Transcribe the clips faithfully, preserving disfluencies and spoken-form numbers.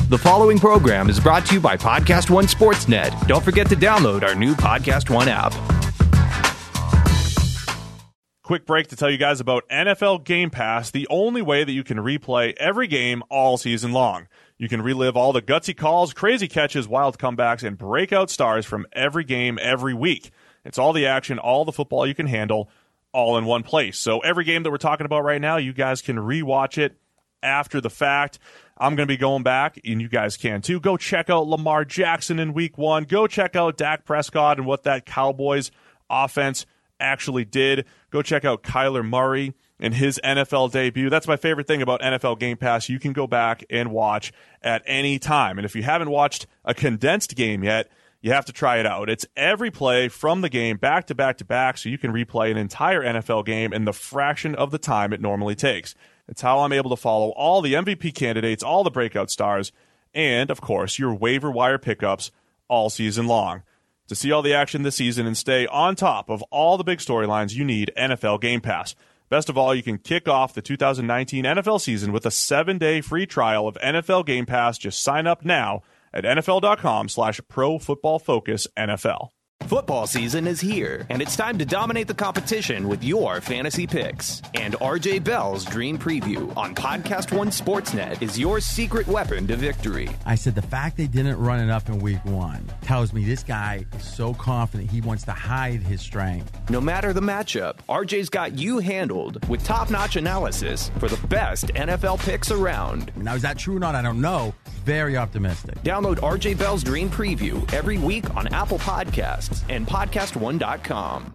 The following program is brought to you by Podcast One Sportsnet. Don't forget to download our new Podcast One app. Quick break to tell you guys about N F L Game Pass, the only way that you can replay every game all season long. You can relive all the gutsy calls, crazy catches, wild comebacks, and breakout stars from every game every week. It's all the action, all the football you can handle, all in one place. So every game that we're talking about right now, you guys can rewatch it after the fact. I'm going to be going back, and you guys can too. Go check out Lamar Jackson in week one. Go check out Dak Prescott and what that Cowboys offense actually did. Go check out Kyler Murray and his N F L debut. That's my favorite thing about N F L Game Pass. You can go back and watch at any time. And if you haven't watched a condensed game yet, you have to try it out. It's every play from the game back to back to back, so you can replay an entire N F L game in the fraction of the time it normally takes. It's how I'm able to follow all the M V P candidates, all the breakout stars, and, of course, your waiver wire pickups all season long. To see all the action this season and stay on top of all the big storylines, you need N F L Game Pass. Best of all, you can kick off the two thousand nineteen N F L season with a seven-day free trial of N F L Game Pass. Just sign up now at nfl.com slash pro football focus NFL. Football season is here, and it's time to dominate the competition with your fantasy picks. And R J Bell's Dream Preview on Podcast One Sportsnet is your secret weapon to victory. I said the fact they didn't run it up in week one tells me this guy is so confident he wants to hide his strength. No matter the matchup, R J's got you handled with top-notch analysis for the best N F L picks around. Now, is that true or not? I don't know. Very optimistic. Download R J Bell's Dream Preview every week on Apple Podcasts and podcast one dot com.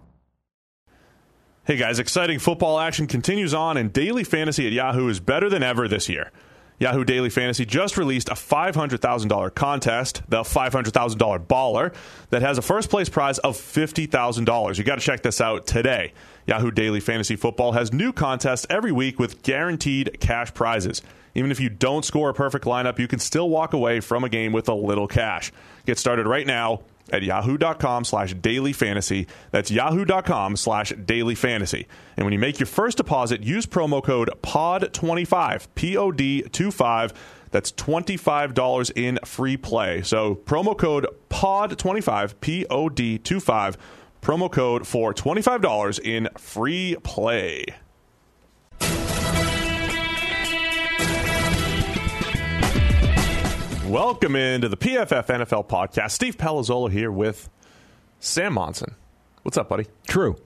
Hey guys, exciting football action continues on, and Daily Fantasy at Yahoo is better than ever this year. Yahoo Daily Fantasy just released a five hundred thousand dollars contest, the five hundred thousand dollars baller, that has a first place prize of fifty thousand dollars. You got to check this out today. Yahoo Daily Fantasy Football has new contests every week with guaranteed cash prizes. Even if you don't score a perfect lineup, you can still walk away from a game with a little cash. Get started right now at yahoo.com slash daily fantasy. That's yahoo.com slash daily fantasy. And when you make your first deposit, use promo code P O D twenty-five, P O D twenty-five. That's twenty-five dollars in free play. So promo code P O D twenty-five, P O D twenty-five. Promo code for twenty-five dollars in free play. Welcome into the P F F N F L podcast. Steve Palazzolo here with Sam Monson. What's up, buddy? True.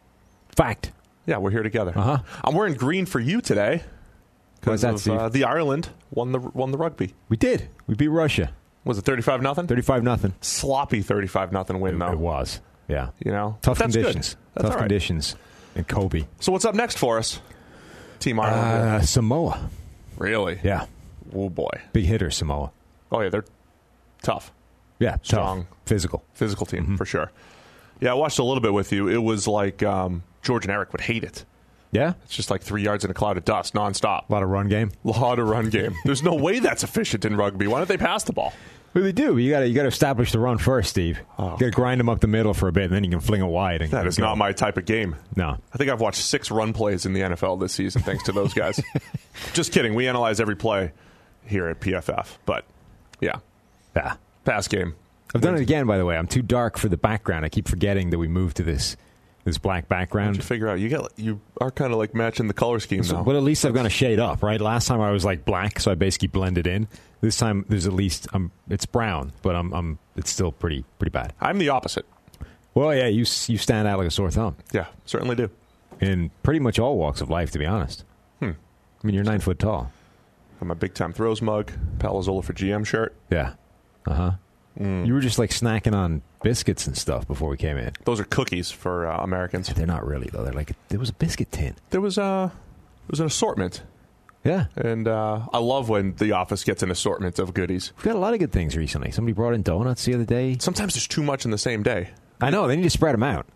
Fact. Yeah, we're here together. Uh-huh. I'm wearing green for you today because that, of Steve? uh, the Ireland won the won the rugby. We did. We beat Russia. Was it thirty-five nothing? thirty-five nothing. Sloppy thirty-five nothing win, though. It was. Yeah. You know, Tough that's conditions. Good. That's Tough all right. conditions. And Kobe. So what's up next for us, Team Ireland? Uh, Samoa. Really? Yeah. Oh, boy. Big hitter, Samoa. Oh, yeah, they're tough. Yeah, strong, tough. Physical. Physical team, Mm-hmm. for sure. Yeah, I watched a little bit with you. It was like um, George and Eric would hate it. Yeah? It's just like three yards in a cloud of dust, nonstop. A lot of run game. A lot of run game. There's no way that's efficient in rugby. Why don't they pass the ball? Well, they do. You got to you got to establish the run first, Steve. Oh, you got to grind them up the middle for a bit, and then you can fling it wide. And that is go. not my type of game. No. I think I've watched six run plays in the N F L this season, thanks to those guys. Just kidding. We analyze every play here at P F F. But, yeah. Yeah. Pass game. I've done it again, by the way. I'm too dark for the background. I keep forgetting that we moved to this this black background. How'd you figure out? You get you are kind of like matching the color scheme So, now. but at least I've gone a shade up, right? Last time I was like black, so I basically blended in. This time there's at least um, it's brown, but I'm I'm it's still pretty pretty bad. I'm the opposite. Well, yeah, you you stand out like a sore thumb. Yeah, certainly do. In pretty much all walks of life, to be honest. Hmm. I mean, you're nine foot tall. I'm a big time throws mug, Palazzolo for G M shirt. Yeah. Uh huh. Mm. You were just like snacking on biscuits and stuff before we came in. Those are cookies for uh, Americans. They're not really though. They're like there was a biscuit tin. There was uh, there was an assortment. Yeah. And uh, I love when the office gets an assortment of goodies. We've got a lot of good things recently. Somebody brought in donuts the other day. Sometimes there's too much in the same day. I know. They need to spread them out.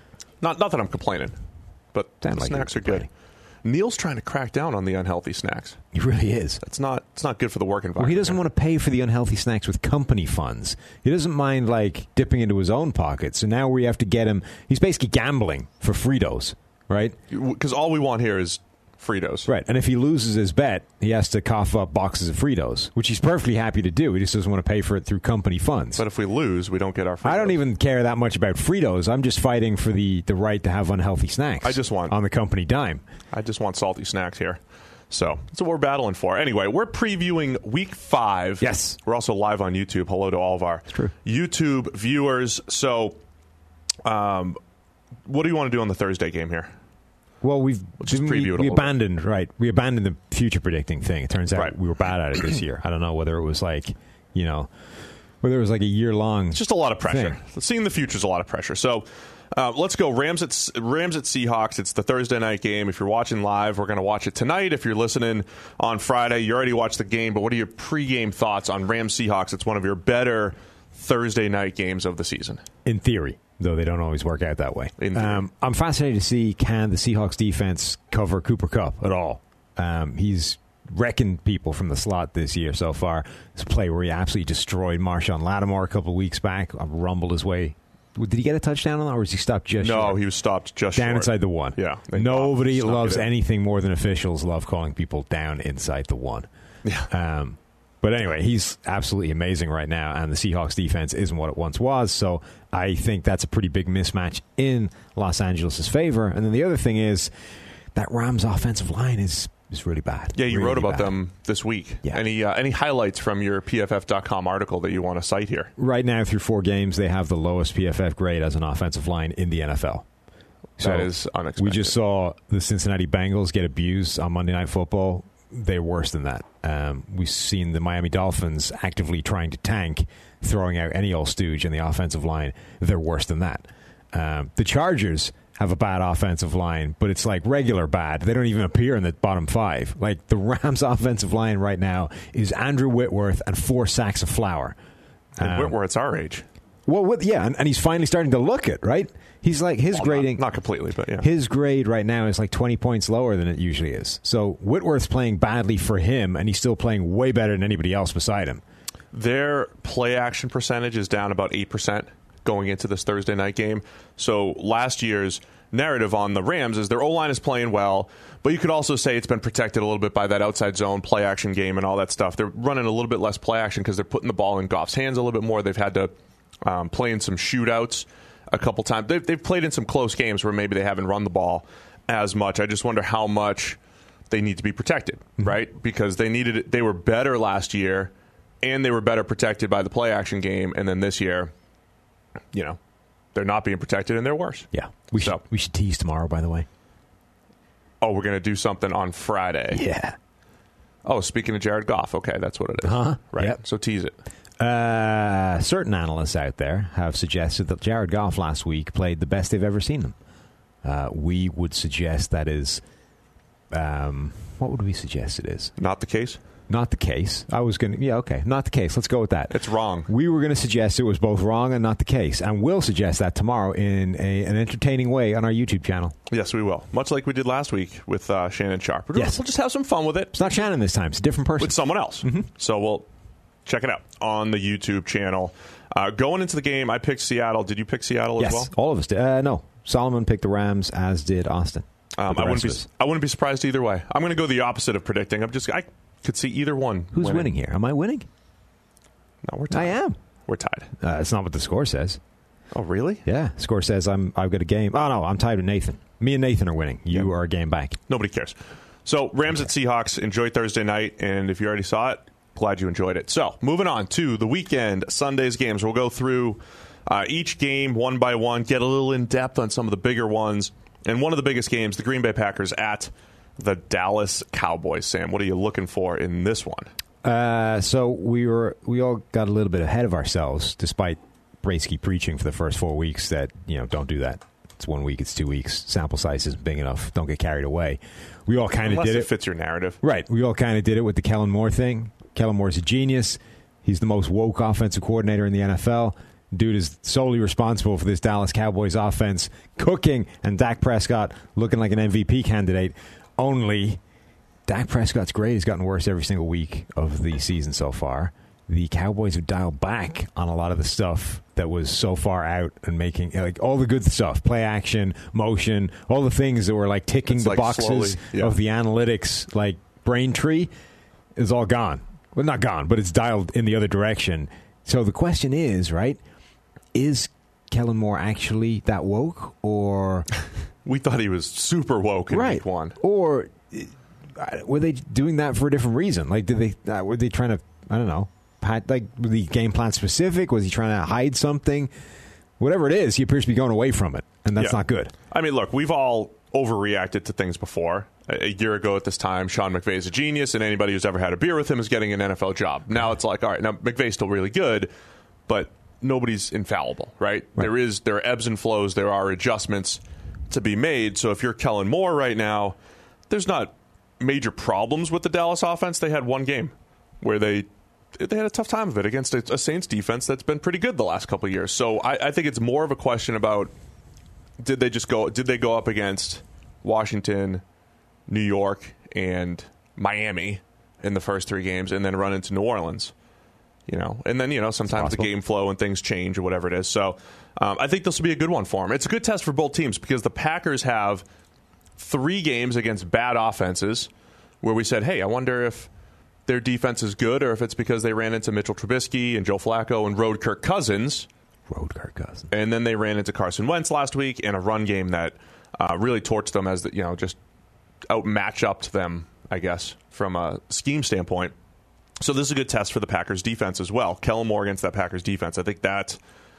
Not not that I'm complaining, but the like snacks are good. Neil's trying to crack down on the unhealthy snacks. He really is. It's not it's not good for the work environment. Well, he doesn't want to pay for the unhealthy snacks with company funds. He doesn't mind, like, dipping into his own pocket. So now we have to get him... He's basically gambling for Fritos, right? Because all we want here is Fritos. Right. And if he loses his bet, he has to cough up boxes of Fritos, which he's perfectly happy to do. He just doesn't want to pay for it through company funds. But if we lose, we don't get our Fritos. I don't even care that much about Fritos. I'm just fighting for the, the right to have unhealthy snacks. I just want on the company dime. I just want salty snacks here. So that's what we're battling for. Anyway, we're previewing week five. Yes. We're also live on YouTube. Hello to all of our true. YouTube viewers. So um, what do you want to do on the Thursday game here? Well, we've just we, preview it we a abandoned bit. right. We abandoned the future predicting thing. It turns out right. we were bad at it this year. I don't know whether it was like, you know, whether it was like a year long. It's just a lot of pressure. Thing. Seeing the future is a lot of pressure. So uh, let's go Rams at Rams at Seahawks. It's the Thursday night game. If you're watching live, we're going to watch it tonight. If you're listening on Friday, you already watched the game. But what are your pregame thoughts on Rams Seahawks? It's one of your better Thursday night games of the season. In theory. Though they don't always work out that way. Um, I'm fascinated to see, can the Seahawks defense cover Cooper Kupp at all? Um, he's wrecking people from the slot this year so far. This play where he absolutely destroyed Marshawn Lattimore a couple of weeks back, rumbled his way. Did he get a touchdown on that, or was he stopped just No, short? he was stopped just down short. inside the one. Yeah. Nobody loves anything more than officials love calling people down inside the one. Yeah. Um, But anyway, he's absolutely amazing right now, and the Seahawks defense isn't what it once was, so I think that's a pretty big mismatch in Los Angeles' favor. And then the other thing is that Rams offensive line is, is really bad. Yeah, you really wrote about bad. them this week. Yeah. Any uh, any highlights from your P F F dot com article that you want to cite here? Right now, through four games, they have the lowest P F F grade as an offensive line in the N F L. So that is unexpected. We just saw the Cincinnati Bengals get abused on Monday Night Football. They're worse than that. Um, we've seen the Miami Dolphins actively trying to tank, throwing out any old stooge in the offensive line. They're worse than that. Um, the Chargers have a bad offensive line, but it's like regular bad. They don't even appear in the bottom five. Like the Rams' offensive line right now is Andrew Whitworth and four sacks of flour. And Um, Whitworth's our age. Well, with, yeah, and, and he's finally starting to look it, right? He's like, his well, grading... Not, not completely, but yeah. His grade right now is like twenty points lower than it usually is. So Whitworth's playing badly for him, and he's still playing way better than anybody else beside him. Their play action percentage is down about eight percent going into this Thursday night game. So last year's narrative on the Rams is their O-line is playing well, but you could also say it's been protected a little bit by that outside zone play action game and all that stuff. They're running a little bit less play action because they're putting the ball in Goff's hands a little bit more. They've had to um, play in some shootouts a couple times. They've, they've played in some close games where maybe they haven't run the ball as much. I just wonder how much they need to be protected, mm-hmm. right? Because they needed it. They were better last year, and they were better protected by the play action game. And then this year, you know, they're not being protected, and they're worse. Yeah, we so, should we should tease tomorrow. By the way. Oh, we're going to do something on Friday. Yeah. Oh, speaking of Jared Goff, okay, that's what it is. Uh-huh. Right. Yep. So tease it. Uh, certain analysts out there have suggested that Jared Goff last week played the best they've ever seen him. Uh, we would suggest that is, um, what would we suggest it is? Not the case? Not the case. I was going to, yeah, okay, not the case. Let's go with that. It's wrong. We were going to suggest it was both wrong and not the case, and we'll suggest that tomorrow in a, an entertaining way on our YouTube channel. Yes, we will. Much like we did last week with uh, Shannon Sharp. We'll, yes. We'll just have some fun with it. It's not Shannon this time. It's a different person. With someone else. Mm-hmm. So we'll check it out on the YouTube channel. Uh, going into the game, I picked Seattle. Did you pick Seattle yes, as well? Yes, all of us did. Uh, no, Solomon picked the Rams, as did Austin. Um, I wouldn't be. I wouldn't be surprised either way. I'm going to go the opposite of predicting. I'm just. I could see either one. Who's winning, winning here? Am I winning? No, we're tied. I am. We're tied. Uh, that's not what the score says. Oh, really? Yeah, score says I'm. I've got a game. Oh no, I'm tied with Nathan. Me and Nathan are winning. You yeah. are a game back. Nobody cares. So Rams okay. at Seahawks. Enjoy Thursday night, and if you already saw it, glad you enjoyed it. So moving on to the weekend Sunday's games. We'll go through uh, each game one by one, get a little in depth on some of the bigger ones, and one of the biggest games, the Green Bay Packers at the Dallas Cowboys. Sam, what are you looking for in this one? Uh, so we were we all got a little bit ahead of ourselves, despite Bracey preaching for the first four weeks that, you know, don't do that. It's one week, it's two weeks. Sample size isn't big enough. Don't get carried away. We all kind of did it. it fits your narrative. Right. We all kind of did it with the Kellen Moore thing. Kellen Moore's a genius. He's the most woke offensive coordinator in the N F L. Dude is solely responsible for this Dallas Cowboys offense cooking, and Dak Prescott looking like an M V P candidate. Only Dak Prescott's grade has gotten worse every single week of the season so far. the Cowboys have dialed back on a lot of the stuff that was so far out and making like all the good stuff, play action, motion, all the things that were like ticking It's the like boxes slowly, yeah. of the analytics, like brain tree, is all gone. Well, not gone, but it's dialed in the other direction. So the question is, right, is Kellen Moore actually that woke, or we thought he was super woke in right. week one, or uh, were they doing that for a different reason? Like, did they uh, were they trying to? I don't know. Pat, like, was the game plan specific? Was he trying to hide something? Whatever it is, he appears to be going away from it, and that's yeah. not good. I mean, look, we've all overreacted to things before. A, a year ago at this time, Sean McVay is a genius, and anybody who's ever had a beer with him is getting an N F L job. Now it's like, all right, now McVay's still really good, but nobody's infallible, right? right? There is there are ebbs and flows. There are adjustments to be made. So if you're Kellen Moore right now, there's not major problems with the Dallas offense. They had one game where they they had a tough time of it against a, a Saints defense that's been pretty good the last couple of years. So I, I think it's more of a question about did they just go did they go up against Washington, New York, and Miami in the first three games, and then run into New Orleans. You know, and then, you know, sometimes the game flow and things change or whatever it is. So um, I think this will be a good one for them. It's a good test for both teams because the Packers have three games against bad offenses where we said, hey, I wonder if their defense is good or if it's because they ran into Mitchell Trubisky and Joe Flacco and rode Kirk Cousins. Rode Kirk Cousins. And then they ran into Carson Wentz last week in a run game that uh, really torched them as, the, you know, just outmatch up to them, I guess, from a scheme standpoint. So this is a good test for the Packers defense as well. Kellen Moore against that Packers defense. I think that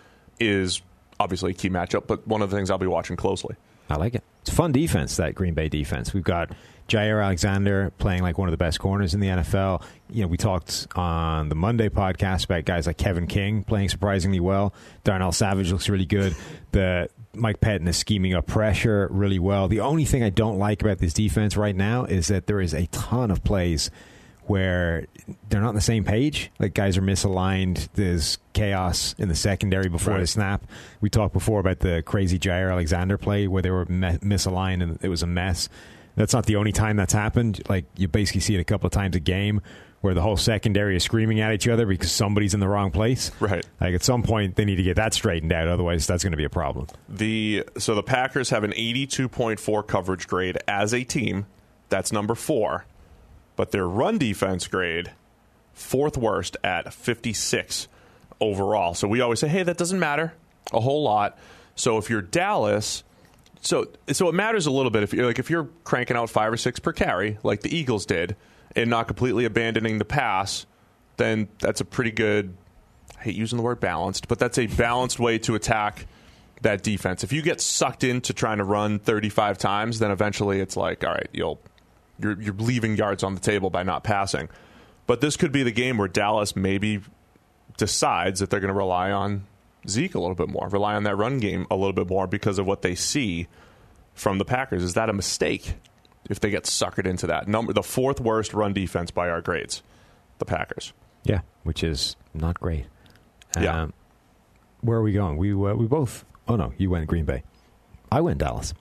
is obviously a key matchup, but one of the things I'll be watching closely. I like it. It's a fun defense, that Green Bay defense. We've got Jair Alexander playing like one of the best corners in the N F L. You know, we talked on the Monday podcast about guys like Kevin King playing surprisingly well. Darnell Savage looks really good. The Mike Pettin is scheming up pressure really well. The only thing I don't like about this defense right now is that there is a ton of plays where they're not on the same page. Like, guys are misaligned. There's chaos in the secondary before right. the snap. We talked before about the crazy Jair Alexander play where they were me- misaligned and it was a mess. That's not the only time that's happened. Like, you basically see it a couple of times a game where the whole secondary is screaming at each other because somebody's in the wrong place. Right. Like, at some point, they need to get that straightened out. Otherwise, that's going to be a problem. The So the Packers have an eighty-two point four coverage grade as a team. That's number four. But their run defense grade, fourth worst at fifty-six overall. So we always say, hey, that doesn't matter a whole lot. So if you're Dallas, so so it matters a little bit. If you're like if you're cranking out five or six per carry, like the Eagles did, and not completely abandoning the pass, then that's a pretty good. I hate using the word balanced, but that's a balanced way to attack that defense. If you get sucked into trying to run thirty-five times, then eventually it's like, all right, you'll. You're, you're leaving yards on the table by not passing. But this could be the game where Dallas maybe decides that they're going to rely on Zeke a little bit more, rely on that run game a little bit more because of what they see from the Packers. Is that a mistake if they get suckered into that? Number the fourth worst run defense by our grades, the Packers. Yeah, which is not great. Yeah. Um, where are we going? We uh, we both. Oh, no, you went Green Bay. I went Dallas.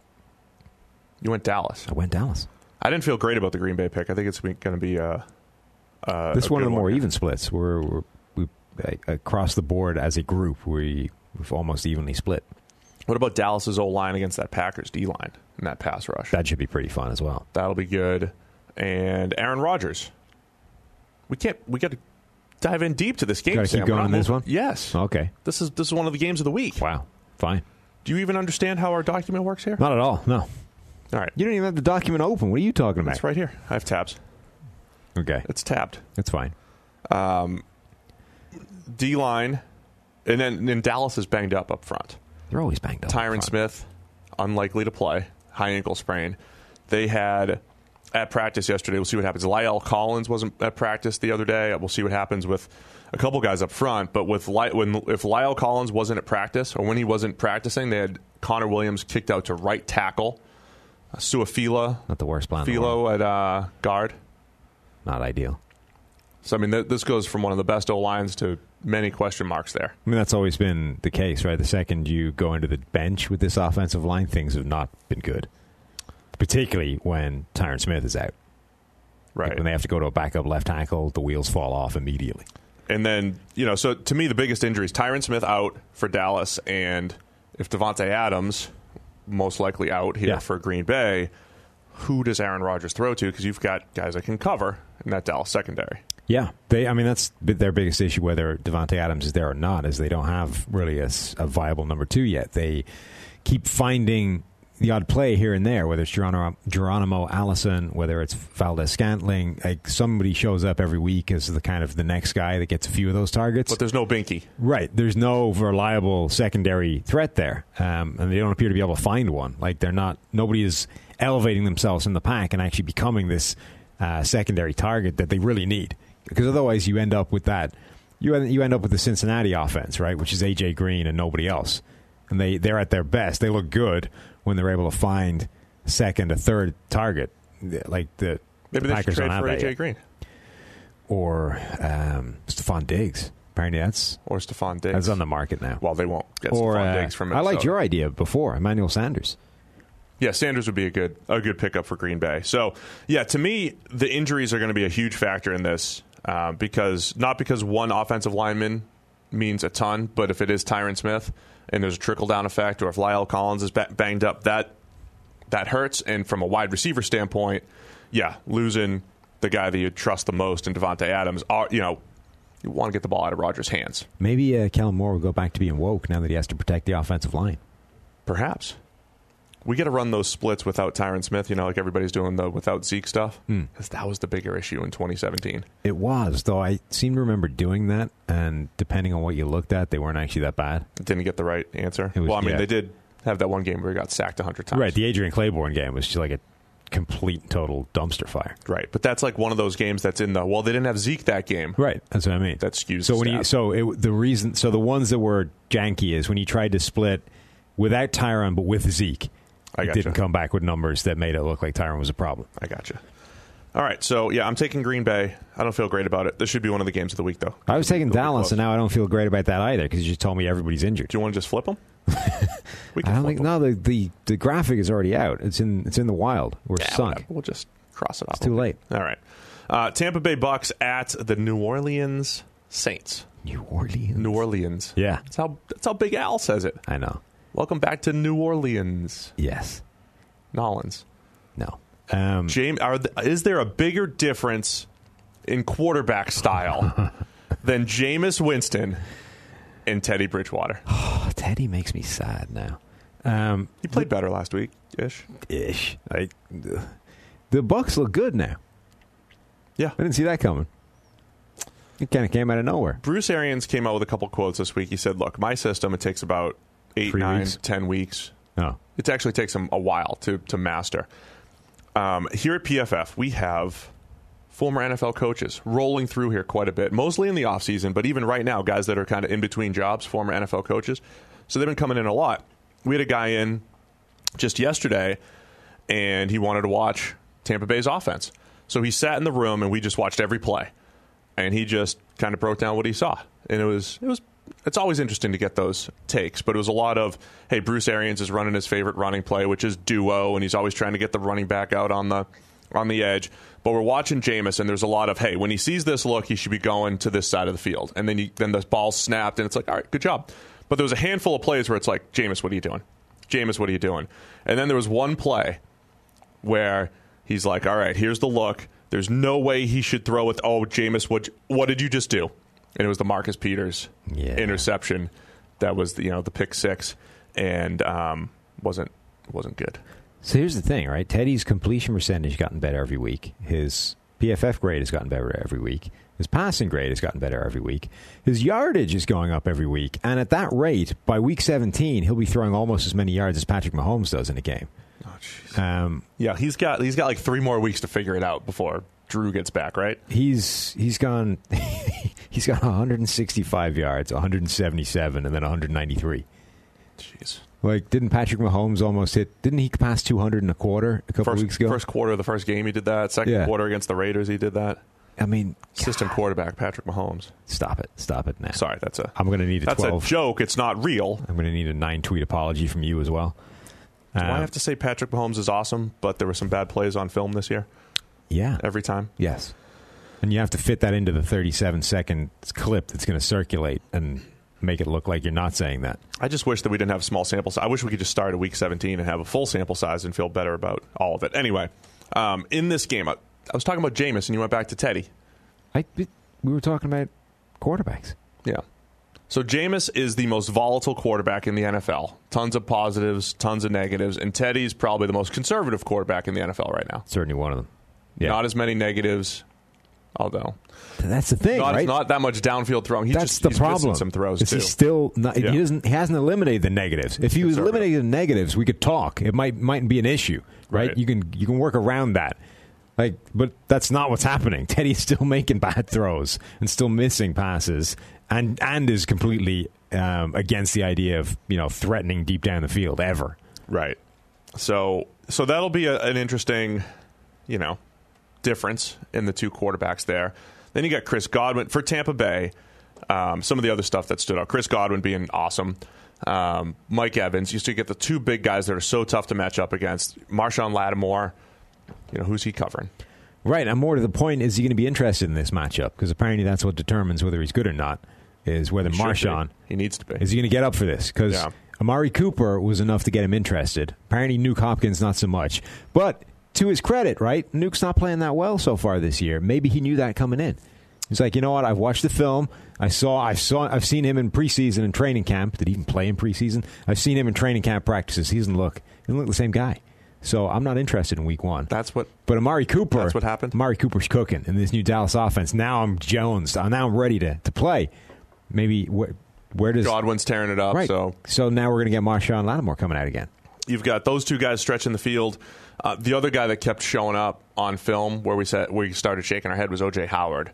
You went Dallas. I went Dallas. I didn't feel great about the Green Bay pick. I think it's going to be a, a this is one of the more one. even splits. We're, we're we across the board as a group. We we've almost evenly split. What about Dallas's O line against that Packers D line in that pass rush? That should be pretty fun as well. That'll be good. And Aaron Rodgers. We can't. We got to dive in deep to this game. Got to Sam. keep going on this one. Yes. Okay. This is this is one of the games of the week. Wow. Fine. Do you even understand how our document works here? Not at all. No. All right. You don't even have the document open. What are you talking about? It's right here. I have tabs. Okay. It's tabbed. That's fine. Um, D-line, and then and Dallas is banged up up front. They're always banged up. Tyron Smith, unlikely to play, high ankle sprain. They had at practice yesterday. We'll see what happens. La'el Collins wasn't at practice the other day. We'll see what happens with a couple guys up front. But with when if La'el Collins wasn't at practice, or when he wasn't practicing, they had Connor Williams kicked out to right tackle. Suafila, not the worst plan. Philo at uh, guard. Not ideal. So I mean, th- this goes from one of the best O lines to many question marks there. I mean, that's always been the case, right? The second you go into the bench with this offensive line, things have not been good. Particularly when Tyron Smith is out. Right. Like when they have to go to a backup left tackle, the wheels fall off immediately. And then, you know, so to me, the biggest injury is Tyron Smith out for Dallas, and if Devontae Adams, most likely out here yeah. for Green Bay, who does Aaron Rodgers throw to? Because you've got guys that can cover in that Dallas secondary. Yeah, they. I mean, that's their biggest issue, whether Devontae Adams is there or not, is they don't have really a, a viable number two yet. They keep finding the odd play here and there, whether it's Geronimo, Geronimo Allison, whether it's Valdez-Scantling. Like, somebody shows up every week as the kind of the next guy that gets a few of those targets. But there's no Binky. Right. There's no reliable secondary threat there, um, and they don't appear to be able to find one. Like, they're not. Nobody is elevating themselves in the pack and actually becoming this uh, secondary target that they really need. Because otherwise, you end up with that. You end, you end up with the Cincinnati offense, right, which is A J Green and nobody else. And they, they're at their best. They look good when they're able to find a second, a third target. Like the, Maybe the they Packers should trade don't for have A J yet. Green. Or um, Stephon Diggs. Apparently that's, Or Stephon Diggs. that's on the market now. Well, they won't get or, Stephon uh, Diggs from I Minnesota. liked your idea before, Emmanuel Sanders. Yeah, Sanders would be a good a good pickup for Green Bay. So, yeah, to me, the injuries are going to be a huge factor in this uh, because not because one offensive lineman means a ton, but if it is Tyron Smith and there's a trickle-down effect, or if La'el Collins is ba- banged up, that that hurts. And from a wide receiver standpoint, yeah, losing the guy that you trust the most in Devontae Adams, are, you know, you want to get the ball out of Rodgers' hands. Maybe uh, Kellen Moore will go back to being woke now that he has to protect the offensive line. Perhaps. We got to run those splits without Tyron Smith, you know, like everybody's doing the without Zeke stuff, because that was the bigger issue in twenty seventeen. It was, though I seem to remember doing that, and depending on what you looked at, they weren't actually that bad. Didn't get the right answer. It was- well, I mean, yeah. they did have that one game where he got sacked a hundred times. Right, the Adrian Claiborne game was just like a complete, total dumpster fire. Right, but that's like one of those games that's in the, well, they didn't have Zeke that game. Right, that's what I mean. That skews So the when you, stats. so it, the reason, so the ones that were janky is when you tried to split without Tyron but with Zeke. I It gotcha. didn't come back with numbers that made it look like Tyron was a problem. I got you. All right, so yeah, I'm taking Green Bay. I don't feel great about it. This should be one of the games of the week, though. I was taking It'll be Dallas, close. and now I don't feel great about that either because you just told me everybody's injured. Do you want to just flip them? We can I don't flip think 'em. no. The, the the graphic is already out. It's in it's in the wild. We're Yeah, sunk. whatever. We'll just cross it off. It's too late. All right. Uh, Tampa Bay Bucks at the New Orleans Saints. New Orleans. New Orleans. Yeah, That's how that's how Big Al says it. I know. Welcome back to New Orleans, Yes. Nolans. No. Um, James, are th- is there a bigger difference in quarterback style than Jameis Winston and Teddy Bridgewater? oh, Teddy makes me sad now. Um, He played better last week, ish. ish. I, the Bucks look good now. Yeah. I didn't see that coming. It kind of came out of nowhere. Bruce Arians came out with a couple quotes this week. He said, "Look, my system, it takes about eight, Three nine, weeks? ten weeks. Oh, It actually takes him a while to to master." Um, here at P F F, we have former N F L coaches rolling through here quite a bit, mostly in the offseason, but even right now, guys that are kind of in between jobs, former N F L coaches. So they've been coming in a lot. We had a guy in just yesterday, and he wanted to watch Tampa Bay's offense. So he sat in the room, and we just watched every play. And he just kind of broke down what he saw. And it was, it was, it's always interesting to get those takes, but it was a lot of, hey, Bruce Arians is running his favorite running play, which is duo, and he's always trying to get the running back out on the on the edge. But we're watching Jameis, and there's a lot of, hey, when he sees this look, he should be going to this side of the field. And then you, then the ball snapped, and it's like, all right, good job. But there was a handful of plays where it's like, Jameis, what are you doing? Jameis, what are you doing? And then there was one play where he's like, all right, here's the look. There's no way he should throw it. Oh, Jameis, what, what did you just do? And it was the Marcus Peters Yeah. interception that was the, you know, the pick six, and um, wasn't wasn't good. so here's the thing, right? Teddy's completion percentage has gotten better every week. His P F F grade has gotten better every week. His passing grade has gotten better every week. His yardage is going up every week. And at that rate, by week seventeen, he'll be throwing almost as many yards as Patrick Mahomes does in a game. Oh, jeez. Um, Yeah, he's got he's got like three more weeks to figure it out before Drew gets back, right? he's he's gone he's got one hundred sixty-five yards, one hundred seventy-seven, and then one hundred ninety-three. Jeez. Like, didn't Patrick Mahomes almost hit? Didn't he pass two hundred and a quarter a couple First, weeks ago? first quarter of the first game, he did that. Second Yeah. quarter against the Raiders, he did that. I mean, System quarterback Patrick Mahomes. stop it, stop it now. Sorry, that's a I'm going to need a that's twelve. a joke. It's not real. I'm going to need a nine tweet apology from you as well. Do I Um, have to say Patrick Mahomes is awesome, but there were some bad plays on film this year Yeah. every time? Yes. And you have to fit that into the thirty-seven second clip that's going to circulate and make it look like you're not saying that. I just wish that we didn't have small sample size. I wish we could just start at week seventeen and have a full sample size and feel better about all of it. Anyway, um, in this game, I, I was talking about Jameis, and you went back to Teddy. I, we were talking about quarterbacks. Yeah. So Jameis is the most volatile quarterback in the N F L. Tons of positives, tons of negatives, and Teddy's probably the most conservative quarterback in the N F L right now. Certainly one of them. Yeah. Not as many negatives, although that's the thing, not, right? Not that much downfield throwing. He's that's just, the he's problem. Some throws is too. He still not, yeah. he doesn't. He hasn't eliminated the negatives. If he was eliminating the negatives, we could talk. It might mightn't be an issue, right? right? You can you can work around that. Like, but that's not what's happening. Teddy's still making bad throws and still missing passes, and and is completely um, against the idea of you know threatening deep down the field ever. Right. So so that'll be a, an interesting, you know, difference in the two quarterbacks there. Then you got Chris Godwin for Tampa Bay. Um, some of the other stuff that stood out: Chris Godwin being awesome. Um, Mike Evans. You still get the two big guys that are so tough to match up against. Marshawn Lattimore. You know, who's he covering? Right, and more to the point, is he going to be interested in this matchup? Because apparently that's what determines whether he's good or not, is whether he Marshawn... He needs to be. Is he going to get up for this? Because yeah. Amari Cooper was enough to get him interested. Apparently Nuke Hopkins, not so much. But to his credit, right, Nuke's not playing that well so far this year. Maybe he knew that coming in. He's like, you know what, I've watched the film. I saw, I saw, I've seen him in preseason and training camp. Did he even play in preseason? I've seen him in training camp practices. He doesn't look, he doesn't look the same guy. So I'm not interested in week one. That's what. But Amari Cooper. That's what happened. Amari Cooper's cooking in this new Dallas offense. Now I'm Jones. Now I'm ready to, to play. Maybe where, where does Godwin's tearing it up? Right. So so now we're going to get Marshawn Lattimore coming out again. You've got those two guys stretching the field. Uh, the other guy that kept showing up on film where we said where we started shaking our head was O J Howard,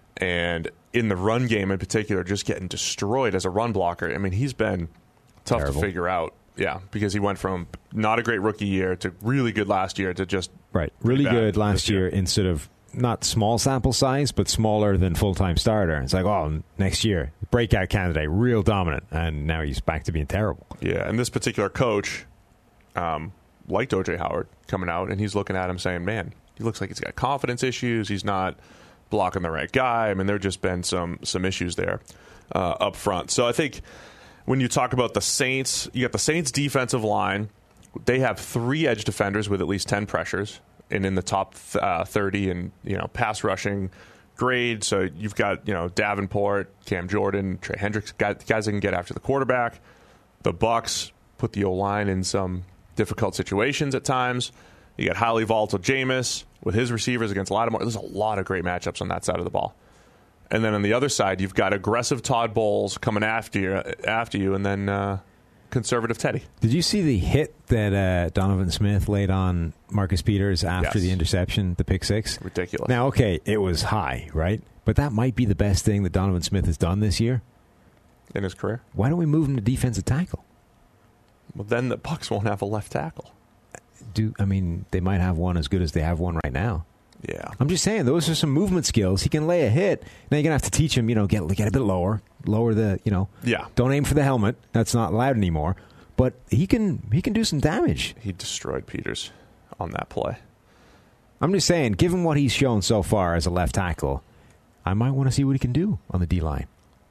and in the run game in particular, just getting destroyed as a run blocker. I mean, he's been tough Terrible. to figure out. Yeah, because he went from not a great rookie year to really good last year to just right, really good last year. year in sort of not small sample size, but smaller than full time starter. It's like, oh, next year breakout candidate, real dominant, and now he's back to being terrible. Yeah, and this particular coach um, liked O J Howard coming out, and he's looking at him saying, "Man, he looks like he's got confidence issues. He's not blocking the right guy." I mean, there have just been some some issues there uh, up front. So I think. When you talk about the Saints, you got the Saints defensive line. They have three edge defenders with at least ten pressures and in the top uh, thirty in you know pass rushing grade. So you've got you know Davenport, Cam Jordan, Trey Hendricks, guys, guys that can get after the quarterback. The Bucs put the O-line in some difficult situations at times. You got highly volatile Jameis with his receivers against Lattimore. There's a lot of great matchups on that side of the ball. And then on the other side, you've got aggressive Todd Bowles coming after you, after you, and then uh, conservative Teddy. Did you see the hit that uh, Donovan Smith laid on Marcus Peters after yes. the interception, the pick six? Ridiculous. Now, okay, it was high, right? But that might be the best thing that Donovan Smith has done this year. In his career. Why don't we move him to defensive tackle? Well, then the Bucs won't have a left tackle. Do I mean, they might have one as good as they have one right now. Yeah. I'm just saying, those are some movement skills. He can lay a hit. Now you're going to have to teach him, you know, get get a bit lower. Lower the, you know. Yeah. Don't aim for the helmet. That's not allowed anymore. But he can he can do some damage. He destroyed Peters on that play. I'm just saying, given what he's shown so far as a left tackle, I might want to see what he can do on the D-line.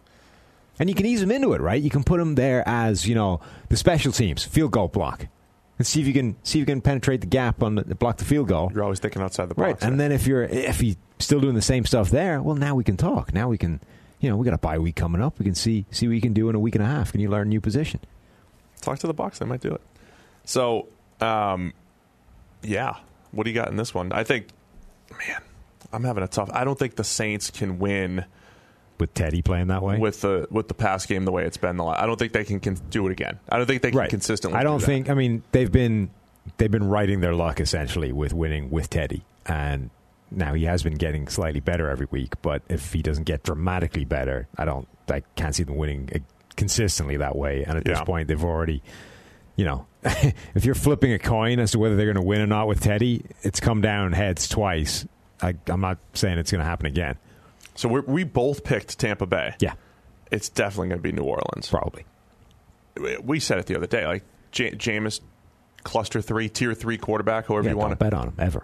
And you can ease him into it, right? You can put him there as, you know, the special teams, field goal block. And see if you can see if you can penetrate the gap on the block the field goal. You're always thinking outside the box. Right. And then if you're if he's still doing the same stuff there, well, now we can talk. Now we can, you know, we got a bye week coming up. We can see see what you can do in a week and a half. Can you learn a new position? Talk to the Bucs. They might do it. So, um, yeah. What do you got in this one? I think, man, I'm having a tough. I don't think the Saints can win with Teddy playing that way with the with the pass game the way it's been. The last, I don't think they can, can do it again. I don't think they can right. consistently. I don't do think. I mean, they've been they've been riding their luck essentially with winning with Teddy, and now he has been getting slightly better every week. But if he doesn't get dramatically better, I don't. I can't see them winning consistently that way. And at yeah. this point, they've already, you know, if you're flipping a coin as to whether they're going to win or not with Teddy, it's come down heads twice. I, I'm not saying it's going to happen again. So we we both picked Tampa Bay. Yeah. It's definitely going to be New Orleans. Probably. We said it the other day. Like J- Jameis, cluster three, tier three quarterback, however yeah, you want to bet on him ever.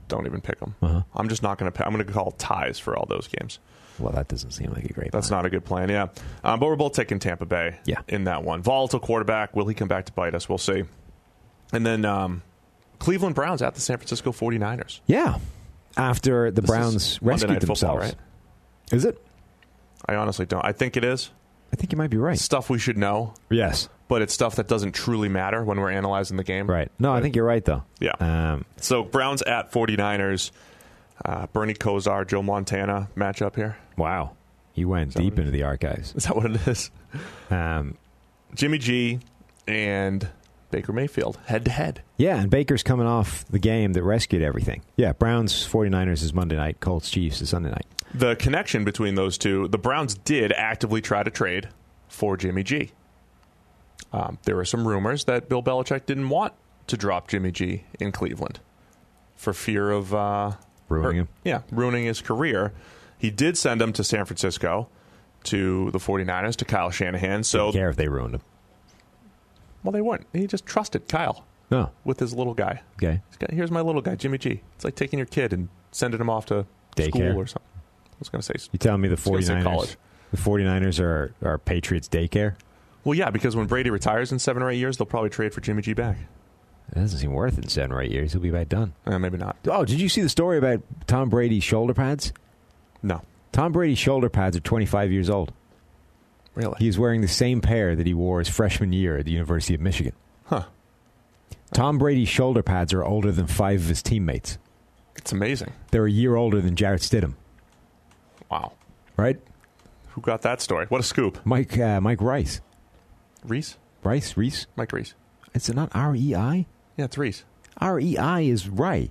don't even pick them. Uh-huh. I'm just not going to. I'm going to call ties for all those games. Well, that doesn't seem like a great That's plan. not a good plan, yeah. Um, but we're both taking Tampa Bay Yeah. in that one. Volatile quarterback. Will he come back to bite us? We'll see. And then um, Cleveland Browns at the San Francisco forty-niners. Yeah. After the This Browns is Monday rescued Night Football, themselves. right? Is it? I honestly don't. I think it is. I think you might be right. Stuff we should know, Yes. but it's stuff that doesn't truly matter when we're analyzing the game. Right. No, I think you're right, though. Yeah. Um, So Browns at forty-niners. Uh, Bernie Kosar, Joe Montana matchup here. wow. You went that deep what it into the archives. Is that what it is? Um, Jimmy G and Baker Mayfield head to head. yeah, and Baker's coming off the game that rescued everything. Yeah, Browns forty-niners is Monday night. Colts Chiefs is Sunday night. The connection between those two, the Browns did actively try to trade for Jimmy G. Um, there were some rumors that Bill Belichick didn't want to drop Jimmy G in Cleveland for fear of uh, Ruining or- him? Yeah, ruining his career. He did send him to San Francisco, to the forty-niners, to Kyle Shanahan. So, Didn't care if they ruined him. well, they weren't. He just trusted Kyle No. with his little guy. Okay. He's got, here's my little guy, Jimmy G. It's like taking your kid and sending him off to Daycare? school or something. I was going to say. You telling me the I was gonna say 49ers, college. the forty-niners are, are Patriots daycare? Well, yeah, because when Brady retires in seven or eight years, they'll probably trade for Jimmy G back. It doesn't seem worth it in seven or eight years. He'll be back done. Uh, maybe not. Oh, did you see the story about Tom Brady's shoulder pads? No. Tom Brady's shoulder pads are twenty-five years old. Really? He's wearing the same pair that he wore his freshman year at the University of Michigan. Huh. Tom Brady's shoulder pads are older than five of his teammates. It's amazing. They're a year older than Jarrett Stidham, Wow. right? Who got that story? What a scoop. Mike uh, Mike Rice. Reese? Rice? Reese? Mike Reese. It's not R E I? Yeah, it's Reese. R E I is right.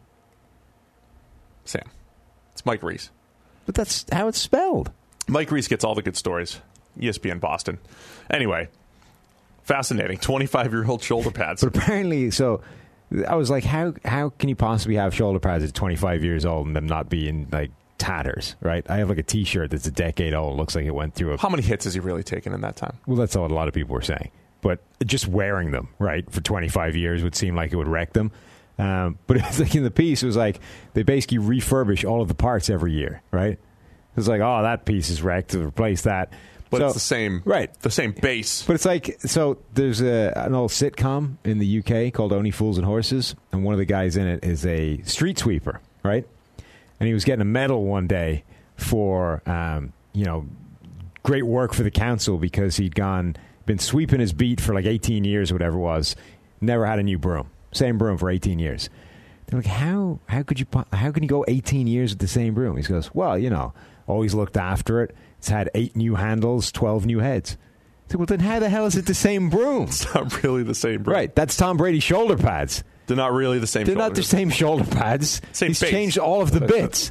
Sam. It's Mike Reese. But that's how it's spelled. Mike Reese gets all the good stories. E S P N Boston. Anyway, fascinating. twenty-five-year-old shoulder pads. But apparently, so I was like, how how can you possibly have shoulder pads at twenty-five years old and them not be in, like, tatters, right? I have, like, a T-shirt that's a decade old. Looks like it went through a... How many hits has he really taken in that time? Well, that's what a lot of people were saying. But just wearing them, right, for twenty-five years would seem like it would wreck them. Um, but it's like in the piece, it was like they basically refurbish all of the parts every year, right? It was like, oh, that piece is wrecked, to replace that. But So- it's the same, right? The same base. But it's like, so there's a, an old sitcom in the U K called Only Fools and Horses, and one of the guys in it is a street sweeper, right? And he was getting a medal one day for, um, you know, great work for the council because he'd gone, been sweeping his beat for like eighteen years, whatever it was, never had a new broom. Same broom for eighteen years. They're like, how how could you po- how can you go eighteen years with the same broom? He goes, well, you know, always looked after it. It's had eight new handles, twelve new heads. I said, well, then how the hell is it the same broom? It's not really the same. Bro. Right, that's Tom Brady's shoulder pads. They're not really the same. They're not the shoulders. same shoulder pads. Same He's base. changed all of the bits.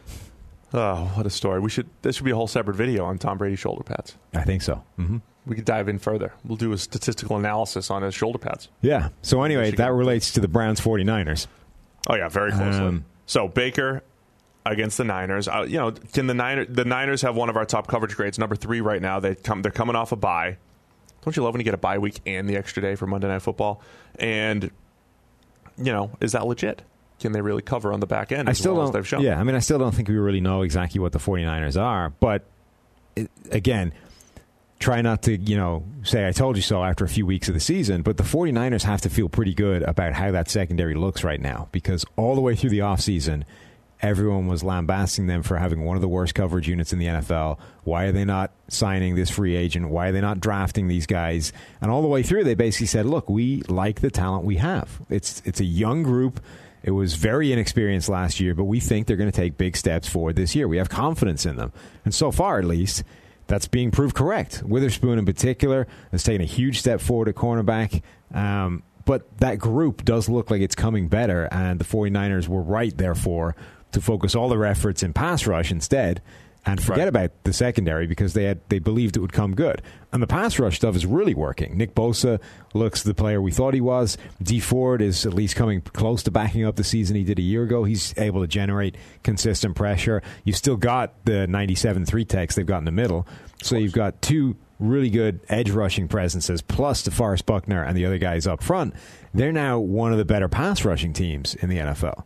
Oh, what a story! We should. This should be a whole separate video on Tom Brady's shoulder pads. I think so. Mm-hmm. We could dive in further. We'll do a statistical analysis on his shoulder pads. Yeah. So anyway, Michigan. that relates to the Browns forty-niners. Oh yeah, very closely. Um, so Baker against the Niners. Uh, you know, can the Niners? The Niners have one of our top coverage grades, number three right now. They come. They're coming off a bye. Don't you love when you get a bye week and the extra day for Monday Night Football? And you know, is that legit? Can they really cover on the back end? I as still well as don't. they've shown? Yeah, I mean, I still don't think we really know exactly what the forty-niners are. But it, again, try not to, you know, say I told you so after a few weeks of the season. But the forty-niners have to feel pretty good about how that secondary looks right now, because all the way through the offseason, everyone was lambasting them for having one of the worst coverage units in the N F L. Why are they not signing this free agent? Why are they not drafting these guys? And all the way through, they basically said, look, we like the talent we have. It's it's a young group. It was very inexperienced last year, but we think they're going to take big steps forward this year. We have confidence in them. And so far, at least, that's being proved correct. Witherspoon, in particular, has taken a huge step forward at cornerback. Um, but that group does look like it's coming better, and the forty-niners were right, therefore, to focus all their efforts in pass rush instead and forget Right. about the secondary because they had they believed it would come good. And the pass rush stuff is really working. Nick Bosa looks the player we thought he was. Dee Ford is at least coming close to backing up the season he did a year ago. He's able to generate consistent pressure. You've still got the ninety-seven three techs they've got in the middle. So you've got two really good edge rushing presences plus DeForest Buckner and the other guys up front. They're now one of the better pass rushing teams in the N F L.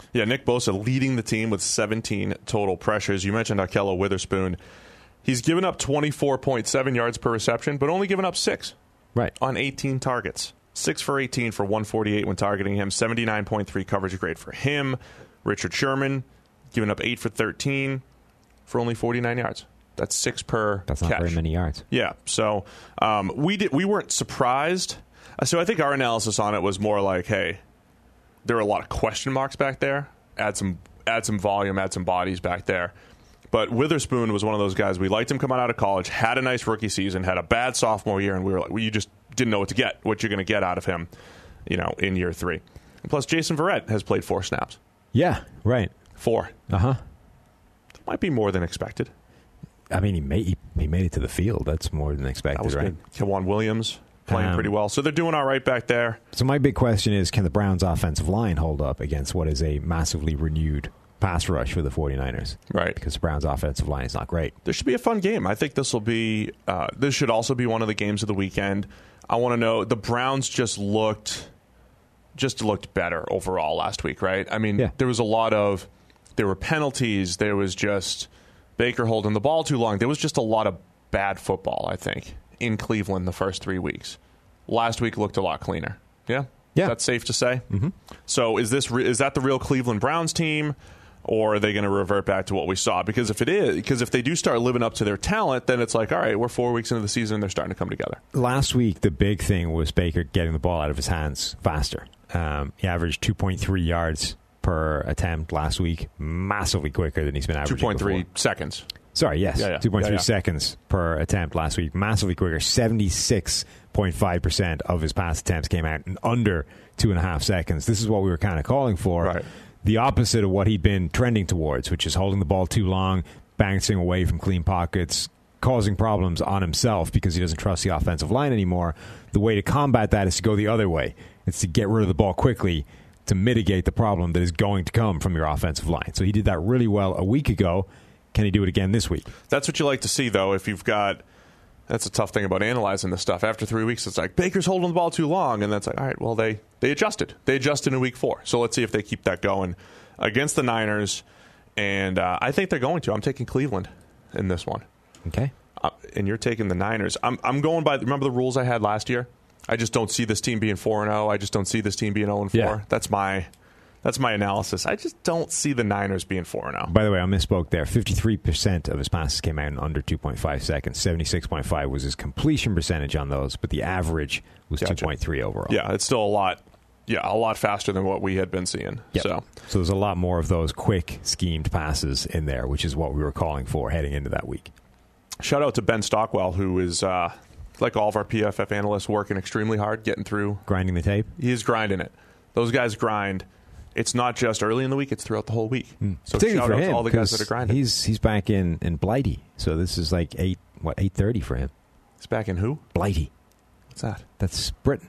Yeah, Nick Bosa leading the team with seventeen total pressures. You mentioned Ahkello Witherspoon. He's given up twenty-four point seven yards per reception, but only given up six right. on eighteen targets. six for eighteen for one forty-eight when targeting him. seventy-nine point three coverage grade for him. Richard Sherman giving up eight for thirteen for only forty-nine yards. That's six per That's not catch. very many yards. Yeah, so um, we did. We weren't surprised. So I think our analysis on it was more like, hey, there are a lot of question marks back there. Add some, add some volume, add some bodies back there. But Witherspoon was one of those guys. We liked him coming out of college, had a nice rookie season, had a bad sophomore year, and we were like, well, you just didn't know what to get, what you're going to get out of him, you know, in year three. And plus, Jason Verrett has played four snaps. Yeah, right. Four. Uh huh. That might be more than expected. I mean, he made he, he made it to the field. That's more than expected, That was right? good. K'Wan Williams playing Um, pretty well. So they're doing all right back there. So my big question is, can the Browns' offensive line hold up against what is a massively renewed pass rush for the 49ers? Right. Because the Browns' offensive line is not great. This should be a fun game. I think this will be. Uh, this should also be one of the games of the weekend. I want to know. The Browns just looked, just looked better overall last week, right? I mean, Yeah. there was a lot of, there were penalties. There was just Baker holding the ball too long. There was just a lot of bad football, I think, in Cleveland the first three weeks. Last week looked a lot cleaner. Yeah, Yeah. That's safe to say. Mm-hmm. So is this re- is that the real Cleveland Browns team? Or are they going to revert back to what we saw? Because if it is, because if they do start living up to their talent, then it's like, all right, we're four weeks into the season and they're starting to come together. Last week, the big thing was Baker getting the ball out of his hands faster. Um, he averaged two point three yards per attempt last week, massively quicker than he's been averaging two point three before. seconds. Sorry, yes, Yeah, yeah. two point three Yeah, yeah. seconds per attempt last week, massively quicker. seventy-six point five percent of his pass attempts came out in under two and a half seconds. This is what we were kind of calling for. Right. The opposite of what he'd been trending towards, which is holding the ball too long, bouncing away from clean pockets, causing problems on himself because he doesn't trust the offensive line anymore. The way to combat that is to go the other way. It's to get rid of the ball quickly to mitigate the problem that is going to come from your offensive line. So he did that really well a week ago. Can he do it again this week? That's what you like to see, though, if you've got... That's a tough thing about analyzing this stuff. After three weeks, it's like, Baker's holding the ball too long. And that's like, all right, well, they, they adjusted. They adjusted in week four. So let's see if they keep that going against the Niners. And uh, I think they're going to. I'm taking Cleveland in this one. Okay. Uh, and you're taking the Niners. I'm I'm going by, remember the rules I had last year? I just don't see this team being four and oh. I just don't see this team being oh and four. Yeah. That's my... That's my analysis. I just don't see the Niners being four and oh. By the way, I misspoke there. fifty-three percent of his passes came out in under two point five seconds. seventy-six point five was his completion percentage on those, but the average was Gotcha. two point three overall. Yeah, it's still a lot. Yeah, a lot faster than what we had been seeing. Yep. So, so there's a lot more of those quick schemed passes in there, which is what we were calling for heading into that week. shout out to Ben Stockwell, who is, uh, like all of our P F F analysts, working extremely hard, getting through. Grinding the tape? He is grinding it. Those guys grind. It's not just early in the week; it's throughout the whole week. Mm. So Particularly shout for out him, to all the guys that 'cause are grinding. He's he's back in, in Blighty, so this is like eight what eight thirty for him. He's back in who? Blighty. What's that? That's Britain.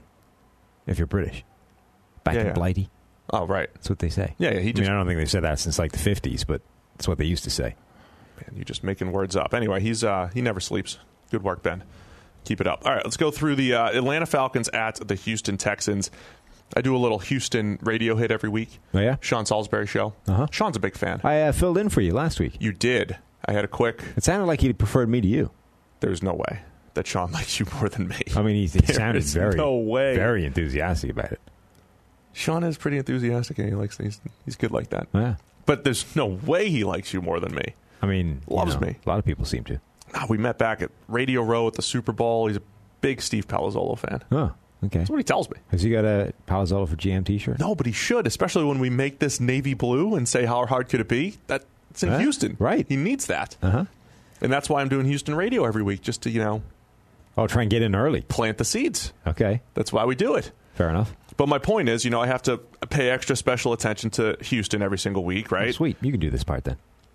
If you're British, back Yeah, in yeah. Blighty. Oh, right. That's what they say. Yeah, yeah. He I just mean, I don't think they've said that since like the fifties, but that's what they used to say. Man, you're just making words up. Anyway, he's uh, he never sleeps. Good work, Ben. Keep it up. All right, let's go through the uh, Atlanta Falcons at the Houston Texans. I do a little Houston radio hit every week. Oh, yeah? Sean Salisbury show. Uh-huh. Sean's a big fan. I uh, filled in for you last week. You did. I had a quick. It sounded like he preferred me to you. There's no way that Sean likes you more than me. I mean, he, he There sounded is very, no way. very enthusiastic about it. Sean is pretty enthusiastic and he likes things. He's good like that. Yeah. But there's no way he likes you more than me. I mean, you Loves know, me. A lot of people seem to. Ah, we met back at Radio Row at the Super Bowl. He's a big Steve Palazzolo fan. Oh, okay. That's what he tells me. Has he got a Palazzolo for G M t-shirt? No, but he should, especially when we make this navy blue and say how hard could it be. That's in Yeah, Houston. right. He needs that. Uh-huh. And that's why I'm doing Houston radio every week, just to, you know, Oh, try and get in early. plant the seeds. Okay. That's why we do it. Fair enough. But my point is, you know, I have to pay extra special attention to Houston every single week, right? Oh, sweet. You can do this part then.